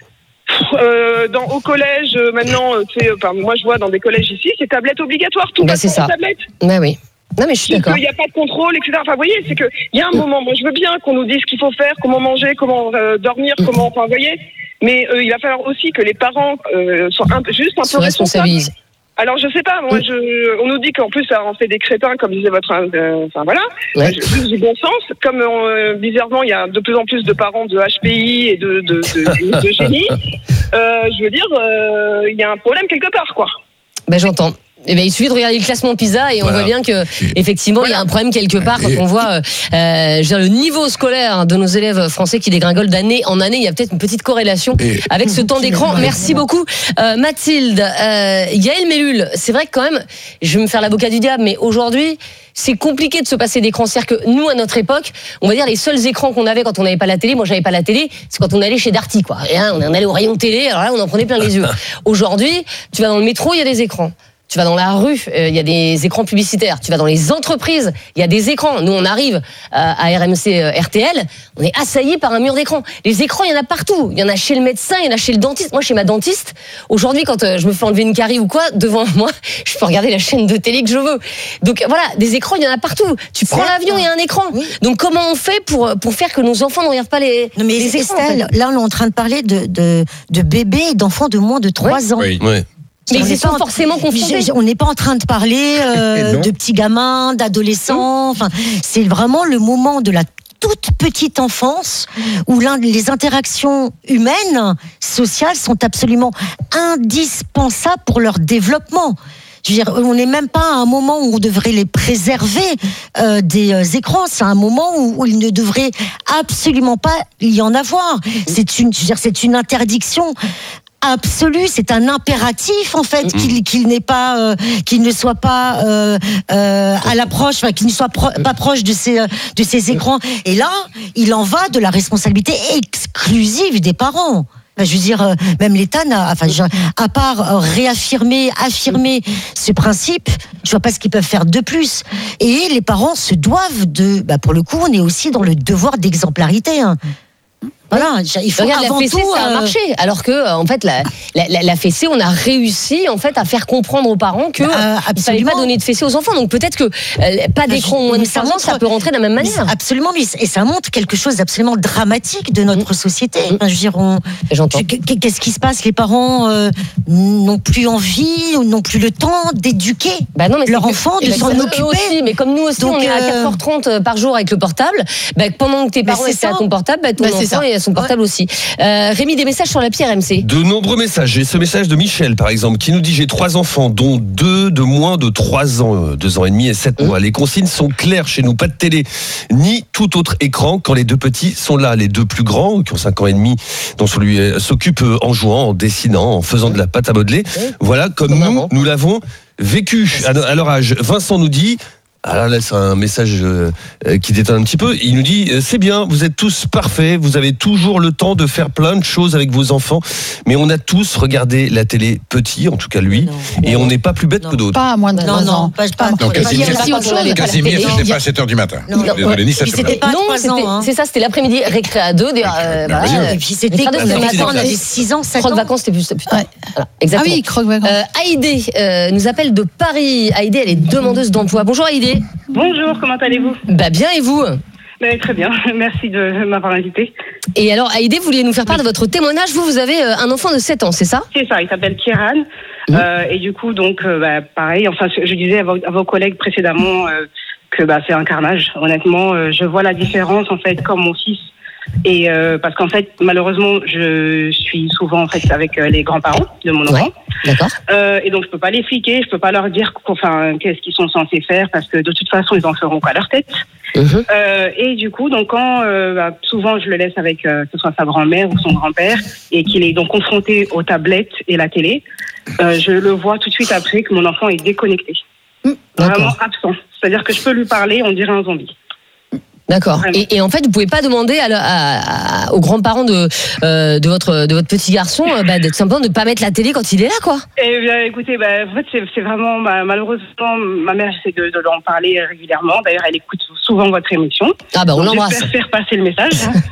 euh, dans au collège, maintenant, tu sais, enfin, moi, je vois dans des collèges ici, c'est tablette obligatoire. Tout bah, c'est ça. Tablette. Bah oui. Non, mais je suis d'accord. Il n'y a pas de contrôle, et cetera. Enfin, vous voyez, c'est que il y a un moment. Moi, je veux bien qu'on nous dise ce qu'il faut faire, comment manger, comment euh, dormir, mmh. comment. Enfin, vous voyez. Mais euh, il va falloir aussi que les parents euh, soient un, juste un se peu responsabilisent. Alors je sais pas, moi je, on nous dit qu'en plus ça en fait des crétins, comme disait votre, euh, enfin voilà, ouais. Juste du bon sens. Comme euh, bizarrement il y a de plus en plus de parents de H P I et de de, de, de, de génie, euh, je veux dire, euh, il y a un problème quelque part, quoi. Ben j'entends. Eh ben, il suffit de regarder le classement PISA et on voilà. voit bien que effectivement voilà. il y a un problème quelque part quand on voit euh, je veux dire, le niveau scolaire de nos élèves français qui dégringole d'année en année. Il y a peut-être une petite corrélation et avec ce temps d'écran. Merci beaucoup euh, Mathilde. Euh, Yael Mellul, c'est vrai que quand même, je vais me faire l'avocat du diable, mais aujourd'hui c'est compliqué de se passer d'écran. C'est-à-dire que nous, à notre époque, on va dire les seuls écrans qu'on avait quand on n'avait pas la télé, moi j'avais pas la télé, c'est quand on allait chez Darty, quoi. Et hein, on allait au rayon télé, alors là on en prenait plein les yeux. Aujourd'hui, tu vas dans le métro, il y a des écrans. Tu vas dans la rue, il euh, y a des écrans publicitaires. Tu vas dans les entreprises, il y a des écrans. Nous, on arrive euh, à R M C euh, R T L, on est assaillis par un mur d'écran. Les écrans, il y en a partout. Il y en a chez le médecin, il y en a chez le dentiste. Moi, chez ma dentiste, aujourd'hui, quand euh, je me fais enlever une carie ou quoi, devant moi, je peux regarder la chaîne de télé que je veux. Donc voilà, des écrans, il y en a partout. Tu prends l'avion, il y a un écran. Oui. Donc comment on fait pour, pour faire que nos enfants ne regardent pas les, non, mais les écrans Estelle, en fait. Là, on est en train de parler de, de, de bébés et d'enfants de moins de trois ans. Oui, oui. Mais ils sont forcément confondus. On n'est pas en train de parler euh, de petits gamins, d'adolescents. Enfin, c'est vraiment le moment de la toute petite enfance où les interactions humaines, sociales sont absolument indispensables pour leur développement. Je veux dire, on n'est même pas à un moment où on devrait les préserver euh, des euh, écrans. C'est un moment où, où il ne devrait absolument pas y en avoir. C'est une, je veux dire, c'est une interdiction absolu, c'est un impératif en fait mmh. qu'il, qu'il n'est pas, euh, qu'il ne soit pas euh, euh, à l'approche, enfin, qu'il ne soit pro- pas proche de ces de ces écrans. Et là, il en va de la responsabilité exclusive des parents. Je veux dire, même l'État n'a, enfin, à part réaffirmer, affirmer ce principe, je vois pas ce qu'ils peuvent faire de plus. Et les parents se doivent de, bah pour le coup, on est aussi dans le devoir d'exemplarité. Hein. Voilà, il faut regarde, avant la fessée, tout, ça a euh... marché. Alors que, en fait, la, la, la fessée, on a réussi en fait à faire comprendre aux parents que euh, il fallait pas donner de fessée aux enfants. Donc peut-être que euh, pas d'écran au moins de trois ans, ça peut rentrer de la même manière. Absolument, mais et ça montre quelque chose d'absolument dramatique de notre mmh. société. Mmh. Enfin, je veux dire, on, J'entends. Qu'est-ce qui se passe? Les parents euh, n'ont plus envie, n'ont plus le temps d'éduquer bah non, mais leur enfant, de s'en occuper. Aussi, mais comme nous aussi, donc, on est à quatre heures trente par jour avec le portable. Bah, pendant que tes parents étaient à ton portable, bah, ton bah, enfant est à son portable ouais. aussi. Euh, Rémi, des messages sur l'appli R M C. De nombreux messages. J'ai ce message de Michel, par exemple, qui nous dit: j'ai trois enfants, dont deux de moins de trois ans, deux ans et demi et sept mois. Les consignes sont claires chez nous, pas de télé, ni tout autre écran quand les deux petits sont là. Les deux plus grands, qui ont cinq ans et demi, dont celui s'occupe en jouant, en dessinant, en faisant de la pâte à modeler. Voilà, comme nous, maman. nous l'avons vécu à leur âge. Vincent nous dit... Alors là, c'est un message euh, qui détonne un petit peu. Il nous dit: c'est bien, vous êtes tous parfaits, vous avez toujours le temps de faire plein de choses avec vos enfants, mais on a tous regardé la télé petit, en tout cas lui, non, et non, on n'est pas plus bête non, que d'autres. Pas à moins de trois ans. Pas, pas, non, Casimir, Casimir, c'était pas à sept heures du matin. Non, désolé, ni sept heures. C'était pas non, trois ans. Hein. C'est ça, c'était l'après-midi, récré à deux. Euh, voilà. Et puis c'était le matin, on avait six ans, sept ans. Croque vacances, c'était plus. Voilà, exactement. Ah oui, croque vacances. Haïdé nous appelle de Paris. Haïdé, elle est demandeuse d'emploi. Bonjour Haïdé. Bonjour. Comment allez-vous? Bah bien, et vous? Ben, très bien, merci de m'avoir invité. Et alors, Haïdé, vous vouliez nous faire part de votre témoignage. Vous, vous avez un enfant de sept ans, c'est ça? C'est ça, il s'appelle Kieran. Mmh. Euh, et du coup, donc, euh, bah, pareil, enfin, je disais à vos, à vos collègues précédemment euh, que bah, c'est un carnage. Honnêtement, euh, je vois la différence, en fait, comme mon fils Et euh, parce qu'en fait, malheureusement, je suis souvent en fait avec euh, les grands-parents de mon enfant. Ouais, d'accord. Euh, et donc je peux pas les fliquer, je peux pas leur dire enfin qu'est-ce qu'ils sont censés faire parce que de toute façon ils en feront qu'à leur tête. Mmh. Euh, et du coup, donc quand euh, bah, souvent je le laisse avec euh, que ce soit sa grand-mère ou son grand-père et qu'il est donc confronté aux tablettes et la télé, euh, je le vois tout de suite après que mon enfant est déconnecté, mmh. vraiment absent. C'est-à-dire que je peux lui parler, on dirait un zombie. D'accord. Et, et en fait, vous pouvez pas demander à, à, à, aux grands-parents de euh, de votre de votre petit garçon euh, bah, de simplement de pas mettre la télé quand il est là, quoi. Eh bien, écoutez, bah, en fait, c'est, c'est vraiment bah, malheureusement ma mère essaie de, de leur en parler régulièrement. D'ailleurs, elle écoute souvent votre émission. Ah bah on donc, l'embrasse. J'espère faire passer le message.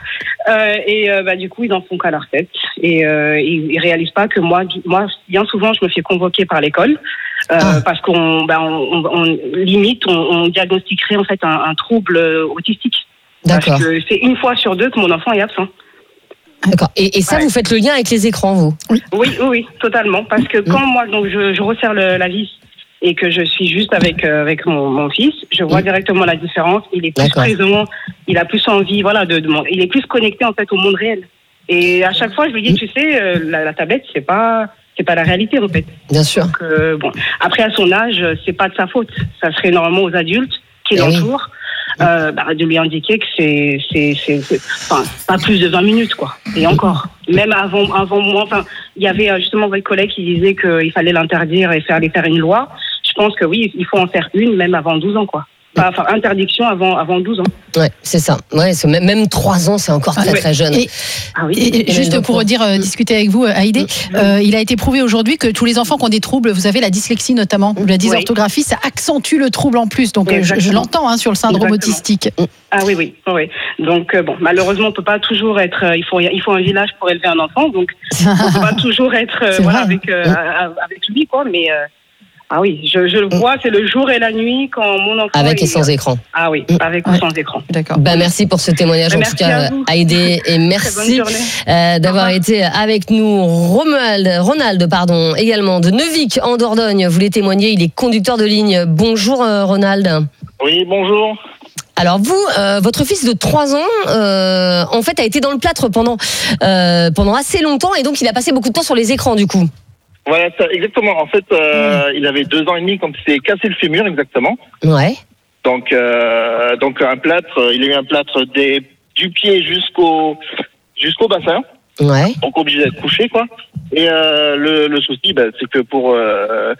euh, et euh, bah du coup, ils en font qu'à leur tête et euh, ils, ils réalisent pas que moi, moi, bien souvent, je me fais convoquer par l'école. Euh, ah. Parce qu'on, ben, on, on, on limite, on, on diagnostiquerait en fait un, un trouble autistique. D'accord. Parce que c'est une fois sur deux que mon enfant est absent. D'accord. Et, et ça, ouais. Vous faites le lien avec les écrans, vous ? Oui, oui, oui, totalement. Parce que quand mmh. moi, donc, je, je resserre le, la vis et que je suis juste avec euh, avec mon, mon fils, je vois mmh. directement la différence. Il est plus D'accord. présent, il a plus envie, voilà, de, de, il est plus connecté en fait au monde réel. Et à chaque fois, je lui dis, mmh. tu sais, euh, la, la tablette, c'est pas c'est pas la réalité en fait. Bien sûr. Donc, euh, bon, après à son âge, c'est pas de sa faute. Ça serait normalement aux adultes qui l'entourent oui. euh, bah, de lui indiquer que c'est c'est c'est, c'est enfin, pas plus de vingt minutes quoi. Et encore, même avant avant moi, enfin, il y avait justement votre collègue qui disait qu'il fallait l'interdire et faire aller faire une loi. Je pense que oui, il faut en faire une même avant douze ans quoi. Enfin, interdiction avant, avant douze ans. Ouais, c'est ça. Ouais, c'est même, même trois ans, c'est encore très, ah, ouais. très jeune. Et, ah oui. et, et juste pour dire, euh, discuter avec vous, Haïdé, mmh. euh, il a été prouvé aujourd'hui que tous les enfants qui ont des troubles, vous avez la dyslexie notamment, ou la dysorthographie, oui. ça accentue le trouble en plus. Donc, je, je l'entends hein, sur le syndrome Exactement. autistique. Ah oui, oui. oui. Donc, euh, bon, malheureusement, on ne peut pas toujours être. Euh, il, faut, il faut un village pour élever un enfant. Donc, on ne peut pas toujours être euh, voilà, avec, euh, mmh. avec lui, quoi. Mais. Euh, Ah oui, je, je le vois, c'est le jour et la nuit quand mon enfant avec est... et sans écran. Ah oui, avec ouais. ou sans écran. D'accord. Bah merci pour ce témoignage bah, en tout cas, Haïdé, et merci euh, d'avoir été avec nous. Romuald, Ronald, pardon, également de Neuvik en Dordogne. Vous voulez témoigner, il est conducteur de ligne. Bonjour euh, Ronald. Oui, bonjour. Alors vous, euh, votre fils de trois ans, euh, en fait, a été dans le plâtre pendant euh, pendant assez longtemps et donc il a passé beaucoup de temps sur les écrans du coup. Voilà, ça, exactement. En fait, euh, mmh. il avait deux ans et demi quand il s'est cassé le fémur, exactement. Ouais. Donc, euh, donc un plâtre. Il a eu un plâtre des, du pied jusqu'au jusqu'au bassin. Ouais. Donc obligé d'être couché, quoi. Et euh, le, le souci, bah, c'est que pour euh,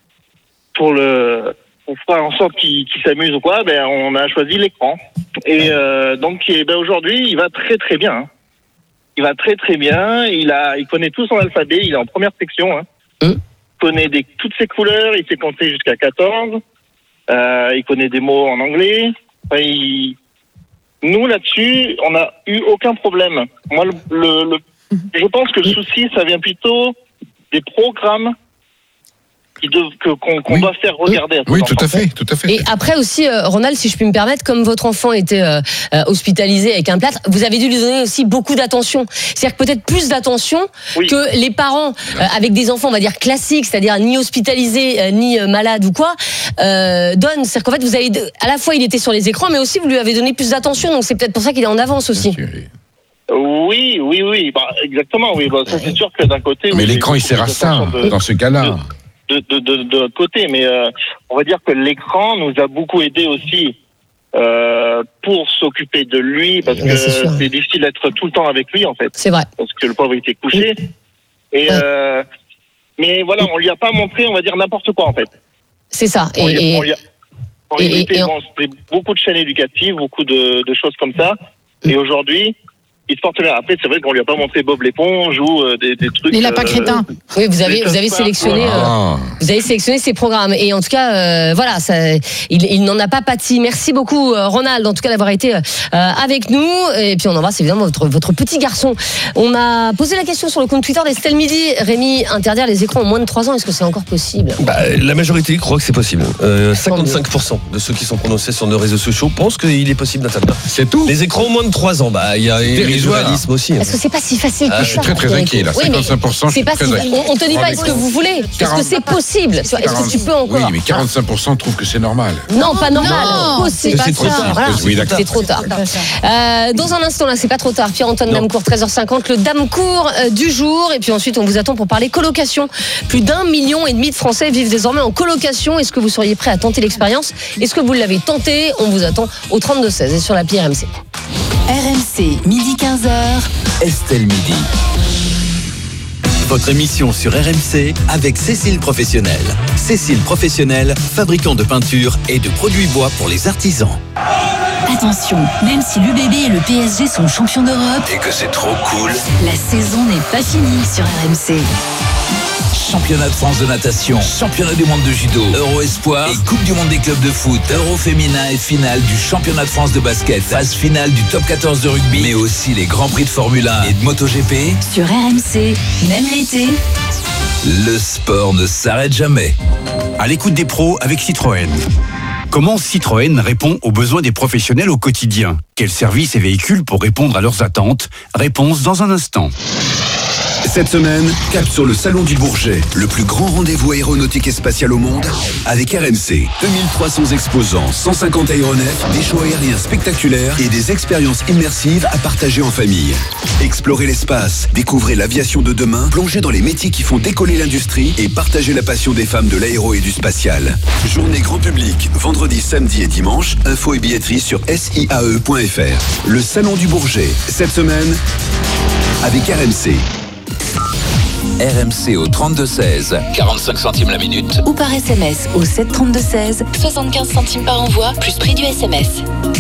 pour le pour faire en sorte qu'il, qu'il s'amuse ou quoi, ben on a choisi l'écran. Et euh, donc, et, ben aujourd'hui, il va très très bien. Hein. Il va très très bien. Il a, il connaît tout son alphabet. Il est en première section. Hein. Mmh. Il connaît des, toutes ses couleurs. Il sait compter jusqu'à quatorze. Euh, il connaît des mots en anglais. Enfin, il... Nous là-dessus, on n'a eu aucun problème. Moi, le, le, le, je pense que le souci, ça vient plutôt des programmes qui de, que, qu'on, qu'on oui. va faire regarder. À oui, tout à fait, tout à fait. Et après aussi, euh, Ronald, si je puis me permettre, comme votre enfant était euh, euh, hospitalisé avec un plâtre, vous avez dû lui donner aussi beaucoup d'attention. C'est-à-dire que peut-être plus d'attention oui. que les parents euh, avec des enfants, on va dire classiques, c'est-à-dire ni hospitalisés euh, ni euh, malades ou quoi, euh, donnent. C'est-à-dire qu'en fait, vous avez à la fois il était sur les écrans, mais aussi vous lui avez donné plus d'attention. Donc c'est peut-être pour ça qu'il est en avance aussi. Oui, oui, oui, bah, exactement. Oui, bah, ça c'est sûr que d'un côté. Mais oui, l'écran, il sert à ça de, dans ce cas-là. De, de, de, de notre côté, mais euh, on va dire que l'écran nous a beaucoup aidé aussi euh, pour s'occuper de lui, parce oui, que c'est, c'est difficile d'être tout le temps avec lui en fait. C'est vrai. Parce que le pauvre était couché. Oui. Et ouais. euh, mais voilà, on lui a pas montré, on va dire n'importe quoi en fait. C'est ça. On et, lui, et, on lui a, on lui et, et, on... beaucoup de chaînes éducatives, beaucoup de, de choses comme ça. Et aujourd'hui. Il se porte bien. Après, c'est vrai qu'on lui a pas montré Bob l'éponge ou euh, des, des trucs. Les lapins crétins. Euh, oui, vous avez, vous avez sélectionné, euh, vous avez sélectionné ces programmes. Et en tout cas, euh, voilà, ça, il, il n'en a pas pâti. Merci beaucoup, Ronald, en tout cas d'avoir été euh, avec nous. Et puis on embrasse évidemment votre, votre petit garçon. On a posé la question sur le compte Twitter d'Estelle Midi. Rémi, interdire les écrans en moins de trois ans, est-ce que c'est encore possible ? Bah, la majorité croit que c'est possible. Euh, cinquante-cinq pour cent de ceux qui sont prononcés sur nos réseaux sociaux pensent qu'il est possible d'interdire. C'est tout. Les écrans en moins de trois ans, bah, il y a. individualisme aussi. Est-ce que c'est pas si facile ah, que ça? Je suis très très inquiet là, cinquante-cinq pour cent. Oui, c'est pas si... On, on te dit pas est-ce que vous voulez, est-ce que c'est possible? Est-ce que tu peux encore? Oui, mais quarante-cinq pour cent trouvent que c'est normal. Non, pas normal. Non, possible. c'est trop tard. Voilà. Oui, d'accord. C'est trop tard. Euh, dans un instant, là, c'est pas trop tard. Pierre-Antoine Damecourt, treize heures cinquante, le Damecourt euh, du jour. Et puis ensuite, on vous attend pour parler colocation. Plus d'un million et demi de Français vivent désormais en colocation. Est-ce que vous seriez prêt à tenter l'expérience? Est-ce que vous l'avez tenté? On vous attend au trente-deux seize et sur l'appli R M C. R M C, midi quinze heures. Estelle Midi. Votre émission sur R M C avec Cécile Professionnel. Cécile Professionnel, fabricant de peinture et de produits bois pour les artisans. Attention, même si l'U B B et le P S G sont champions d'Europe, Et que c'est trop cool. la saison n'est pas finie sur R M C. Championnat de France de natation, championnat du monde de judo, Euro Espoir et Coupe du monde des clubs de foot, Euro féminin et finale du championnat de France de basket, phase finale du top quatorze de rugby, mais aussi les grands prix de Formule un et de MotoGP. Sur R M C, même l'été, Le sport ne s'arrête jamais. À l'écoute des pros avec Citroën. Comment Citroën répond aux besoins des professionnels au quotidien? Quels services et véhicules pour répondre à leurs attentes? Réponse dans un instant. Cette semaine, cap sur le Salon du Bourget, le plus grand rendez-vous aéronautique et spatial au monde, avec R M C. deux mille trois cents exposants, cent cinquante aéronefs, des shows aériens spectaculaires et des expériences immersives à partager en famille. Explorez l'espace, découvrez l'aviation de demain, plongez dans les métiers qui font décoller l'industrie et partagez la passion des femmes de l'aéro et du spatial. Journée grand public, vendredi, samedi et dimanche, info et billetterie sur S I A E point F R. Le Salon du Bourget, cette semaine, avec R M C. R M C au trente-deux seize, quarante-cinq centimes la minute. ou par S M S au sept trente-deux seize, soixante-quinze centimes par envoi, plus prix du S M S.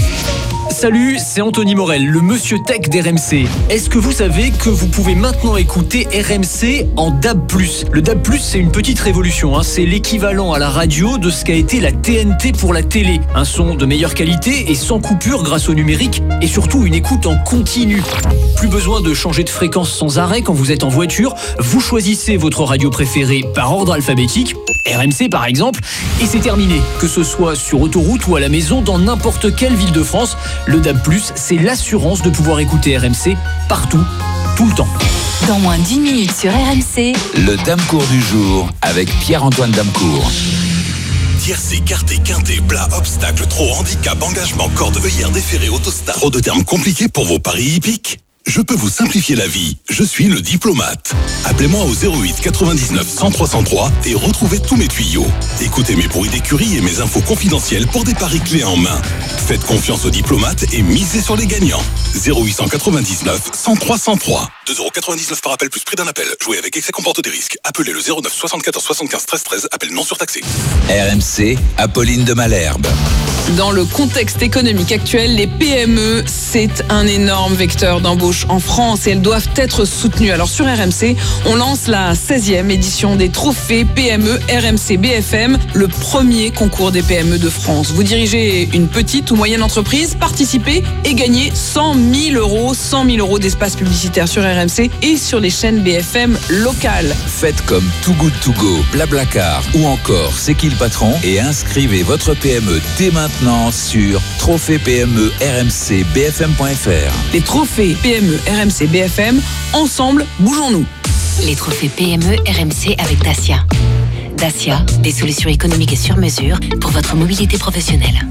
Salut, c'est Anthony Morel, le monsieur tech d'R M C. Est-ce que vous savez que vous pouvez maintenant écouter R M C en D A B plus? Le D A B plus, c'est une petite révolution, hein. C'est l'équivalent à la radio de ce qu'a été la T N T pour la télé. Un son de meilleure qualité et sans coupure grâce au numérique et surtout une écoute en continu. Plus besoin de changer de fréquence sans arrêt quand vous êtes en voiture. Vous choisissez votre radio préférée par ordre alphabétique, R M C par exemple, et c'est terminé. Que ce soit sur autoroute ou à la maison, dans n'importe quelle ville de France, le D A B plus, c'est l'assurance de pouvoir écouter R M C partout, tout le temps. Dans moins d'une minute sur R M C, Le Damecourt du jour avec Pierre-Antoine Damecourt. Tiercé, quarté, quinté, plat, obstacle, trop, handicap, engagement, corde, œillère, déféré, autostar. Trop de termes compliqués pour vos paris hippiques? Je peux vous simplifier la vie. Je suis le diplomate. Appelez-moi au zéro huit quatre-vingt-dix-neuf cent trois cent trois et retrouvez tous mes tuyaux. Écoutez mes bruits d'écurie et mes infos confidentielles pour des paris clés en main. Faites confiance au diplomate et misez sur les gagnants. zéro huit quatre-vingt-dix-neuf cent trois cent trois. deux euros quatre-vingt-dix-neuf par appel plus prix d'un appel. Jouer avec excès comporte des risques. Appelez le zéro neuf soixante-quatorze soixante-quinze treize treize. Appel non surtaxé. R M C, Apolline de Malherbe. Dans le contexte économique actuel, les P M E, c'est un énorme vecteur d'embauche en France et elles doivent être soutenues. Alors sur R M C, on lance la seizième édition des trophées P M E R M C B F M, le premier concours des P M E de France. Vous dirigez une petite ou moyenne entreprise, participez et gagnez cent mille euros, cent mille euros d'espace publicitaire sur R M C et sur les chaînes B F M locales. Faites comme Too Good To Go, Blablacar ou encore C'est qui le patron et inscrivez votre P M E dès maintenant sur trophée P M E R M C B F M point F R. Les trophées P M E R M C B F M, ensemble, bougeons-nous. les trophées P M E R M C avec Dacia. Dacia, des solutions économiques et sur mesure pour votre mobilité professionnelle.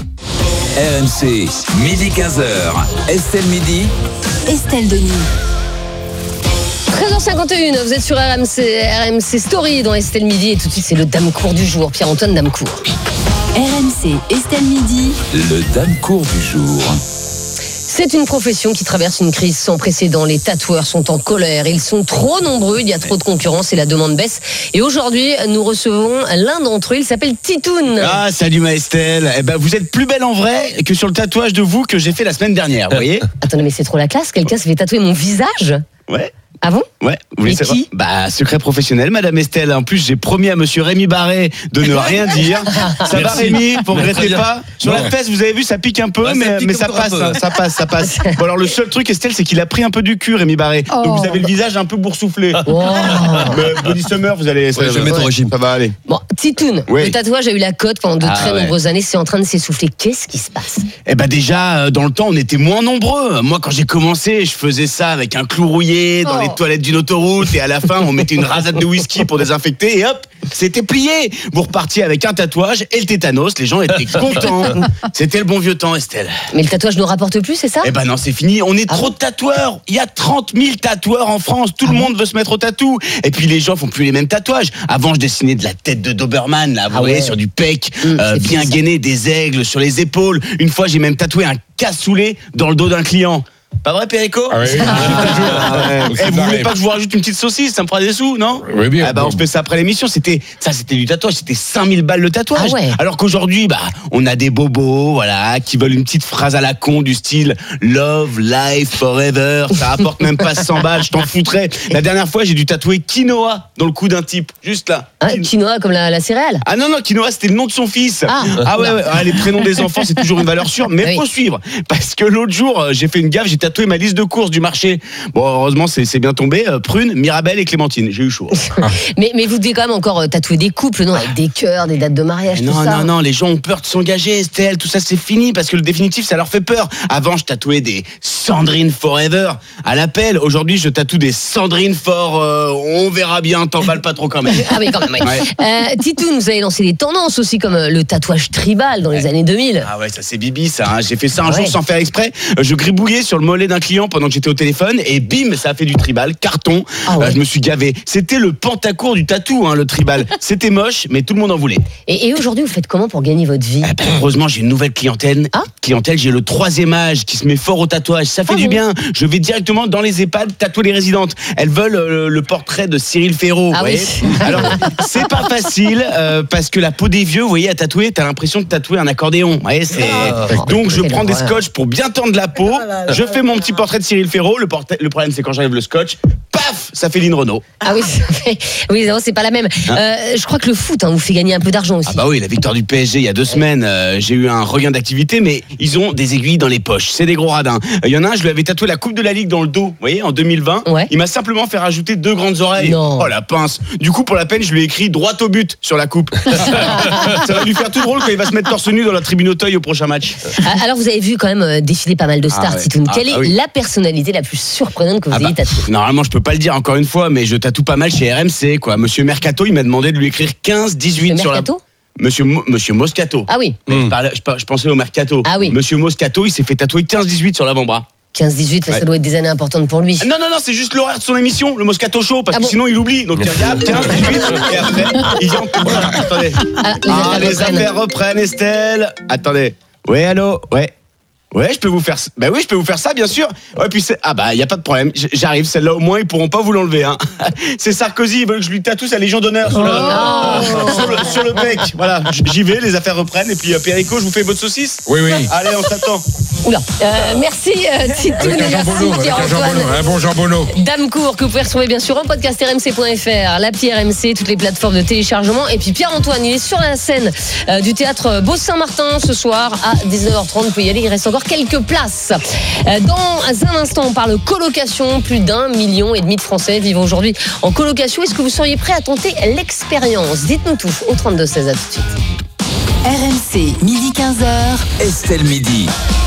R M C, midi quinze heures. Estelle Midi. Estelle Denis. treize heures cinquante et une, vous êtes sur R M C, R M C Story dans Estelle Midi et tout de suite c'est le Damecourt du jour, Pierre-Antoine Damecourt. R M C, Estelle Midi. Le Damecourt du jour. C'est une profession qui traverse une crise sans précédent. Les tatoueurs sont en colère. Ils sont trop nombreux. Il y a trop de concurrence et la demande baisse. Et aujourd'hui, nous recevons l'un d'entre eux. Il s'appelle Titoun. Ah, salut ma Estelle. Eh ben, vous êtes plus belle en vrai que sur le tatouage de vous que j'ai fait la semaine dernière, vous voyez? Attendez, mais c'est trop la classe. Quelqu'un se fait tatouer mon visage? Ouais. Ah bon? Ouais, vous voulez Et savoir? qui? Bah, secret professionnel, Madame Estelle. En plus, j'ai promis à Monsieur Rémi Barré de ne rien dire. Ça va, Merci. Rémi? Vous Très regrettez bien. pas? Sur Non. la fesse, vous avez vu, ça pique un peu, Ouais, ça mais, pique mais ça encore un passe, peu. hein, ça passe, ça passe. Bon, alors, le seul truc, Estelle, c'est qu'il a pris un peu du cul, Rémi Barré. Oh. Donc, vous avez le visage un peu boursouflé. Oh. Mais Body Summer, vous allez, ça, Ouais, je vais mettre au régime. ça va aller. Bon, Titoun, Oui. le tatouage a eu la cote pendant de Ah très ouais. nombreuses années, c'est en train de s'essouffler. Qu'est-ce qui se passe? Eh ben déjà, euh, dans le temps, on était moins nombreux. Moi, quand j'ai commencé, je faisais ça avec un clou rouillé dans Oh. les toilettes d'une autoroute et à la fin, on mettait une rasade de whisky pour désinfecter et hop, c'était plié. Vous repartiez avec un tatouage et le tétanos. Les gens étaient contents. C'était le bon vieux temps, Estelle. Mais le tatouage ne rapporte plus, c'est ça? Eh ben non, c'est fini. On est Ah trop de tatoueurs. Il y a trente mille tatoueurs en France. Tout le monde veut se mettre au tatou. Et puis les gens font plus les mêmes tatouages. Avant, je dessinais de la tête de Doberman, là, vous Ah voyez, ouais. sur du pec, Mmh, euh, c'est bien bien ça. gainé, des aigles sur les épaules. Une fois, j'ai même tatoué un cassoulet dans le dos d'un client. Pas vrai, Perico? Ah oui, Ah ouais. Aussi Eh, vous d'arrêt. voulez pas que je vous rajoute une petite saucisse? Ça me fera des sous, non? Oui, bien. Ah bah, on se fait ça après l'émission. C'était, ça, c'était du tatouage. C'était cinq mille balles le tatouage. Ah ouais. Alors qu'aujourd'hui, bah, on a des bobos, voilà, qui veulent une petite phrase à la con du style Love, life, forever. Ça rapporte même pas cent balles. Je t'en foutrais. La dernière fois, j'ai dû tatouer quinoa dans le cou d'un type. Juste là. Hein, quinoa comme la, la céréale? Ah non, non, quinoa, c'était le nom de son fils. Ah. ouais, ouais. Ah, les prénoms des enfants, c'est toujours une valeur sûre, mais Oui. faut suivre. Parce que l'autre jour, euh, j'ai fait une gaffe, j'ai tatoué ma liste de courses du marché. Bon, heureusement, c'est c'est bien tombé. Euh, Prune, Mirabelle et Clémentine. J'ai eu chaud. mais, mais vous devez quand même encore euh, tatouer des couples, non? Avec des cœurs, des dates de mariage, Non, tout ça. non, non, les gens ont peur de s'engager, Estelle. Tout ça, c'est fini parce que le définitif, ça leur fait peur. Avant, je tatouais des Sandrine Forever à l'appel. Aujourd'hui, je tatoue des Sandrine for. euh, on verra bien, t'emballes pas trop quand même. Ah oui, quand même, oui. Ouais. Euh, Titoun, vous avez lancé des tendances aussi, comme euh, le tatouage tribal dans les années deux mille. Ah ouais, ça c'est Bibi, ça. Hein. J'ai fait ça un Ouais. jour sans faire exprès. Euh, Je gribouillais sur le mollet d'un client pendant que j'étais au téléphone et bim, ça a fait du tribal, carton. Ah ouais. Euh, je me suis gavé. C'était le pentacourt du tatou, hein, le tribal. C'était moche, mais tout le monde en voulait. Et, et aujourd'hui, vous faites comment pour gagner votre vie? Eh ben, heureusement, j'ai une nouvelle clientèle. Ah. Clientèle, j'ai le troisième âge qui se met fort au tatouage. Ça fait Ah du bon bien. Je vais directement dans les EHPAD tatouer les résidentes. Elles veulent euh, le portrait de Cyril Ferraud. Ah vous oui. voyez. Alors, c'est pas facile euh, parce que la peau des vieux, vous voyez, à tatouer, t'as l'impression de tatouer un accordéon. Vous voyez, c'est... Ah. Donc, je Quelle prends des horreur. scotch pour bien tendre la peau. Je fais mon petit portrait de Cyril Ferraud. Le, portrait- le problème, c'est quand j'enlève le scotch, paf, ça fait Lynn Renault. Ah oui, ça fait- oui, non, c'est pas la même. Euh, je crois que le foot hein, vous fait gagner un peu d'argent aussi. Ah bah oui, la victoire du P S G il y a deux semaines, euh, j'ai eu un regain d'activité, mais ils ont des aiguilles dans les poches. C'est des gros radins. Il y en a un, je lui avais tatoué la Coupe de la Ligue dans le dos, vous voyez, en deux mille vingt. Ouais. Il m'a simplement fait rajouter deux grandes oreilles. Non. Oh la pince. Du coup, pour la peine, je lui ai écrit droit au but sur la coupe. Ça va lui faire tout drôle quand il va se mettre torse nu dans la tribune Auteuil au prochain match. Ah, Alors vous avez vu quand même euh, défiler pas mal de stars, Ah ouais. Titoun. Ah, Quelle ah est oui. la personnalité la plus surprenante que vous Ah ayez bah, tatouée? Normalement, je peux pas le dire encore une fois, mais je tatoue pas mal chez R M C, quoi. Monsieur Mercato, il m'a demandé de lui écrire quinze dix-huit Le sur la. Mercato Monsieur, Mo- Monsieur Moscato. Ah oui. Mais je, parlais- je par- je pensais au Mercato. Ah oui. Monsieur Moscato, il s'est fait tatouer quinze dix-huit sur l'avant-bras. quinze dix-huit, ça Ouais. doit être des années importantes pour lui. Non, non, non, c'est juste l'horaire de son émission, le Moscato Show, parce Ah que bon sinon il oublie. Donc il regarde, quinze dix-huit, et après, il vient. Voilà, attendez. Ah, les Ah, affaires les reprennent. affaires reprennent, Estelle. Attendez. Ouais, allô. Ouais. Ouais, je peux vous faire. ça. Bah oui, je peux vous faire ça, bien sûr. Ouais, puis c'est. Ah bah, y a pas de problème. J- J'arrive. Celle-là, au moins, ils pourront pas vous l'enlever. Hein. C'est Sarkozy. Il veut que je lui tatoue sa Légion d'honneur sur, le... Oh. sur le sur le bec. Voilà. J- J'y vais. Les affaires reprennent. Et puis euh, Perico, je vous fais votre saucisse. Oui, oui. Allez, on s'attend. Oula. Euh, merci euh, Titoun Avec et un merci jambonneau, avec un Pierre-Antoine. jambonneau, un bon jambonneau. Damecourt que vous pouvez retrouver bien sûr en podcast r m c point f r, l'appli R M C, toutes les plateformes de téléchargement. Et puis Pierre-Antoine, il est sur la scène euh, du théâtre Beau-Saint-Martin ce soir à dix-neuf heures trente. Vous pouvez y aller, il reste encore quelques places. Euh, dans un instant, on parle colocation. Plus d'un million et demi de Français vivent aujourd'hui en colocation. Est-ce que vous seriez prêt à tenter l'expérience? Dites-nous tout au trente-deux seize. À tout de suite. R M C, midi quinze heures. Estelle Midi.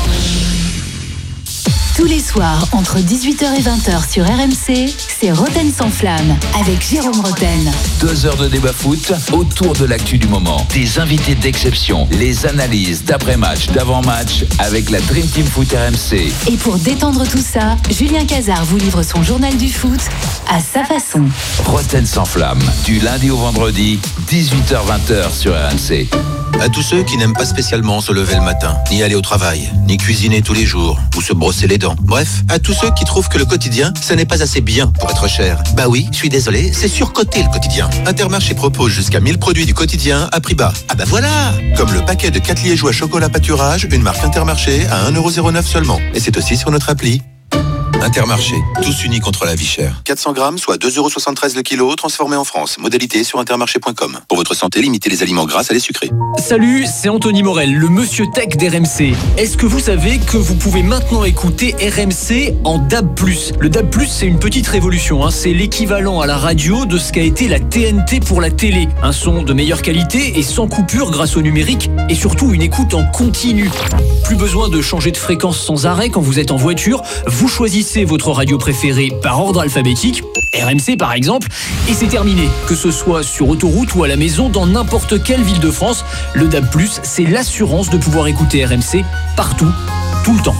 Tous les soirs, entre dix-huit heures et vingt heures sur R M C, c'est Roten sans flamme avec Jérôme Roten. Deux heures de débat foot autour de l'actu du moment. Des invités d'exception, les analyses d'après-match, d'avant-match avec la Dream Team Foot R M C. Et pour détendre tout ça, Julien Cazard vous livre son journal du foot à sa façon. Roten sans flamme, du lundi au vendredi, dix-huit heures vingt heures sur R M C. À tous ceux qui n'aiment pas spécialement se lever le matin, ni aller au travail, ni cuisiner tous les jours, ou se brosser les dents. Bref, à tous ceux qui trouvent que le quotidien, ça n'est pas assez bien pour être cher. Bah oui, je suis désolé, c'est surcoté le quotidien. Intermarché propose jusqu'à mille produits du quotidien à prix bas. Ah bah voilà! Comme le paquet de quatre liégeois chocolat pâturage, une marque Intermarché à un euro zéro neuf seulement. Et c'est aussi sur notre appli. Intermarché, tous unis contre la vie chère. quatre cents grammes, soit deux euros soixante-treize le kilo, transformé en France. Modalité sur intermarché point com. Pour votre santé, limitez les aliments gras à les sucrés. Salut, c'est Anthony Morel, le monsieur tech d'R M C. Est-ce que vous savez que vous pouvez maintenant écouter R M C en D A B plus? Le D A B plus, c'est une petite révolution. Hein. C'est l'équivalent à la radio de ce qu'a été la T N T pour la télé. Un son de meilleure qualité et sans coupure grâce au numérique et surtout une écoute en continu. Plus besoin de changer de fréquence sans arrêt quand vous êtes en voiture. Vous choisissez votre radio préférée par ordre alphabétique, R M C par exemple, et c'est terminé. Que ce soit sur autoroute ou à la maison, dans n'importe quelle ville de France, le D A B plus, c'est l'assurance de pouvoir écouter R M C partout, tout le temps.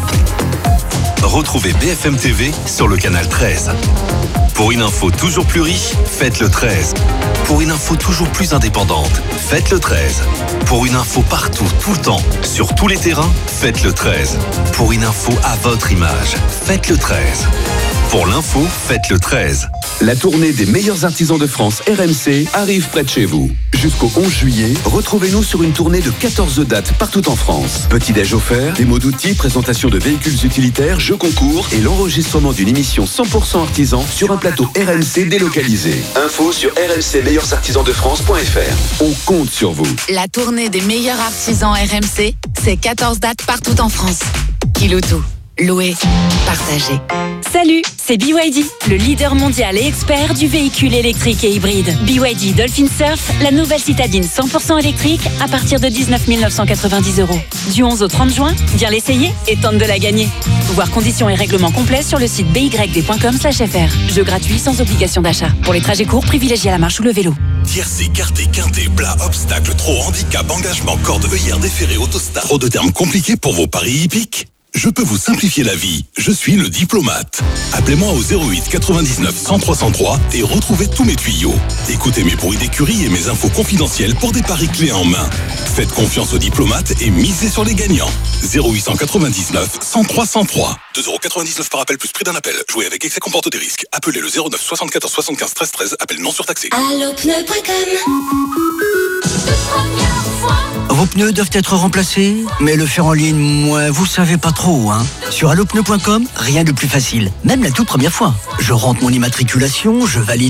Retrouvez B F M T V sur le canal treize. Pour une info toujours plus riche, faites le treize. Pour une info toujours plus indépendante, faites le treize. Pour une info partout, tout le temps, sur tous les terrains, faites le treize. Pour une info à votre image, faites le treize. Pour l'info, faites le treize. La tournée des meilleurs artisans de France R M C arrive près de chez vous. Jusqu'au onze juillet, retrouvez-nous sur une tournée de quatorze dates partout en France. Petit-déj offert, démo d'outils, présentation de véhicules utilitaires, jeux concours et l'enregistrement d'une émission cent pour cent artisan sur un plateau R M C délocalisé. Info sur r m c meilleurs artisans de france point f r. On compte sur vous. La tournée des meilleurs artisans R M C, c'est quatorze dates partout en France. Kiloutou, loué, partagé. Salut, c'est B Y D, le leader mondial et expert du véhicule électrique et hybride. B Y D Dolphin Surf, la nouvelle citadine cent pour cent électrique à partir de dix-neuf mille neuf cent quatre-vingt-dix euros. Du onze au trente juin, viens l'essayer et tente de la gagner. Voir conditions et règlements complets sur le site b y d point com slash f r. Jeu gratuit sans obligation d'achat. Pour les trajets courts, privilégiez la marche ou le vélo. Tiercé, quarté, quinté, plat, obstacle, trot, handicap, engagement, corde, œillère, déféré, autostar. Trop de termes compliqués pour vos paris hippiques? Je peux vous simplifier la vie. Je suis le diplomate. Appelez-moi au zéro huit quatre-vingt-dix-neuf cent trois cent trois et retrouvez tous mes tuyaux. Écoutez mes bruits d'écurie et mes infos confidentielles pour des paris clés en main. Faites confiance aux diplomates et misez sur les gagnants. zéro huit quatre-vingt-dix-neuf cent trois cent trois. deux euros quatre-vingt-dix-neuf par appel plus prix d'un appel. Jouer avec excès comporte des risques. Appelez le zéro neuf soixante-quatorze soixante-quinze treize treize. Appel non surtaxé. allopneu point com. Vos pneus doivent être remplacés, mais le faire en ligne, moi, vous savez pas trop, hein. Sur allopneu point com, rien de plus facile. Même la toute première fois. Je rentre mon immatriculation, je valide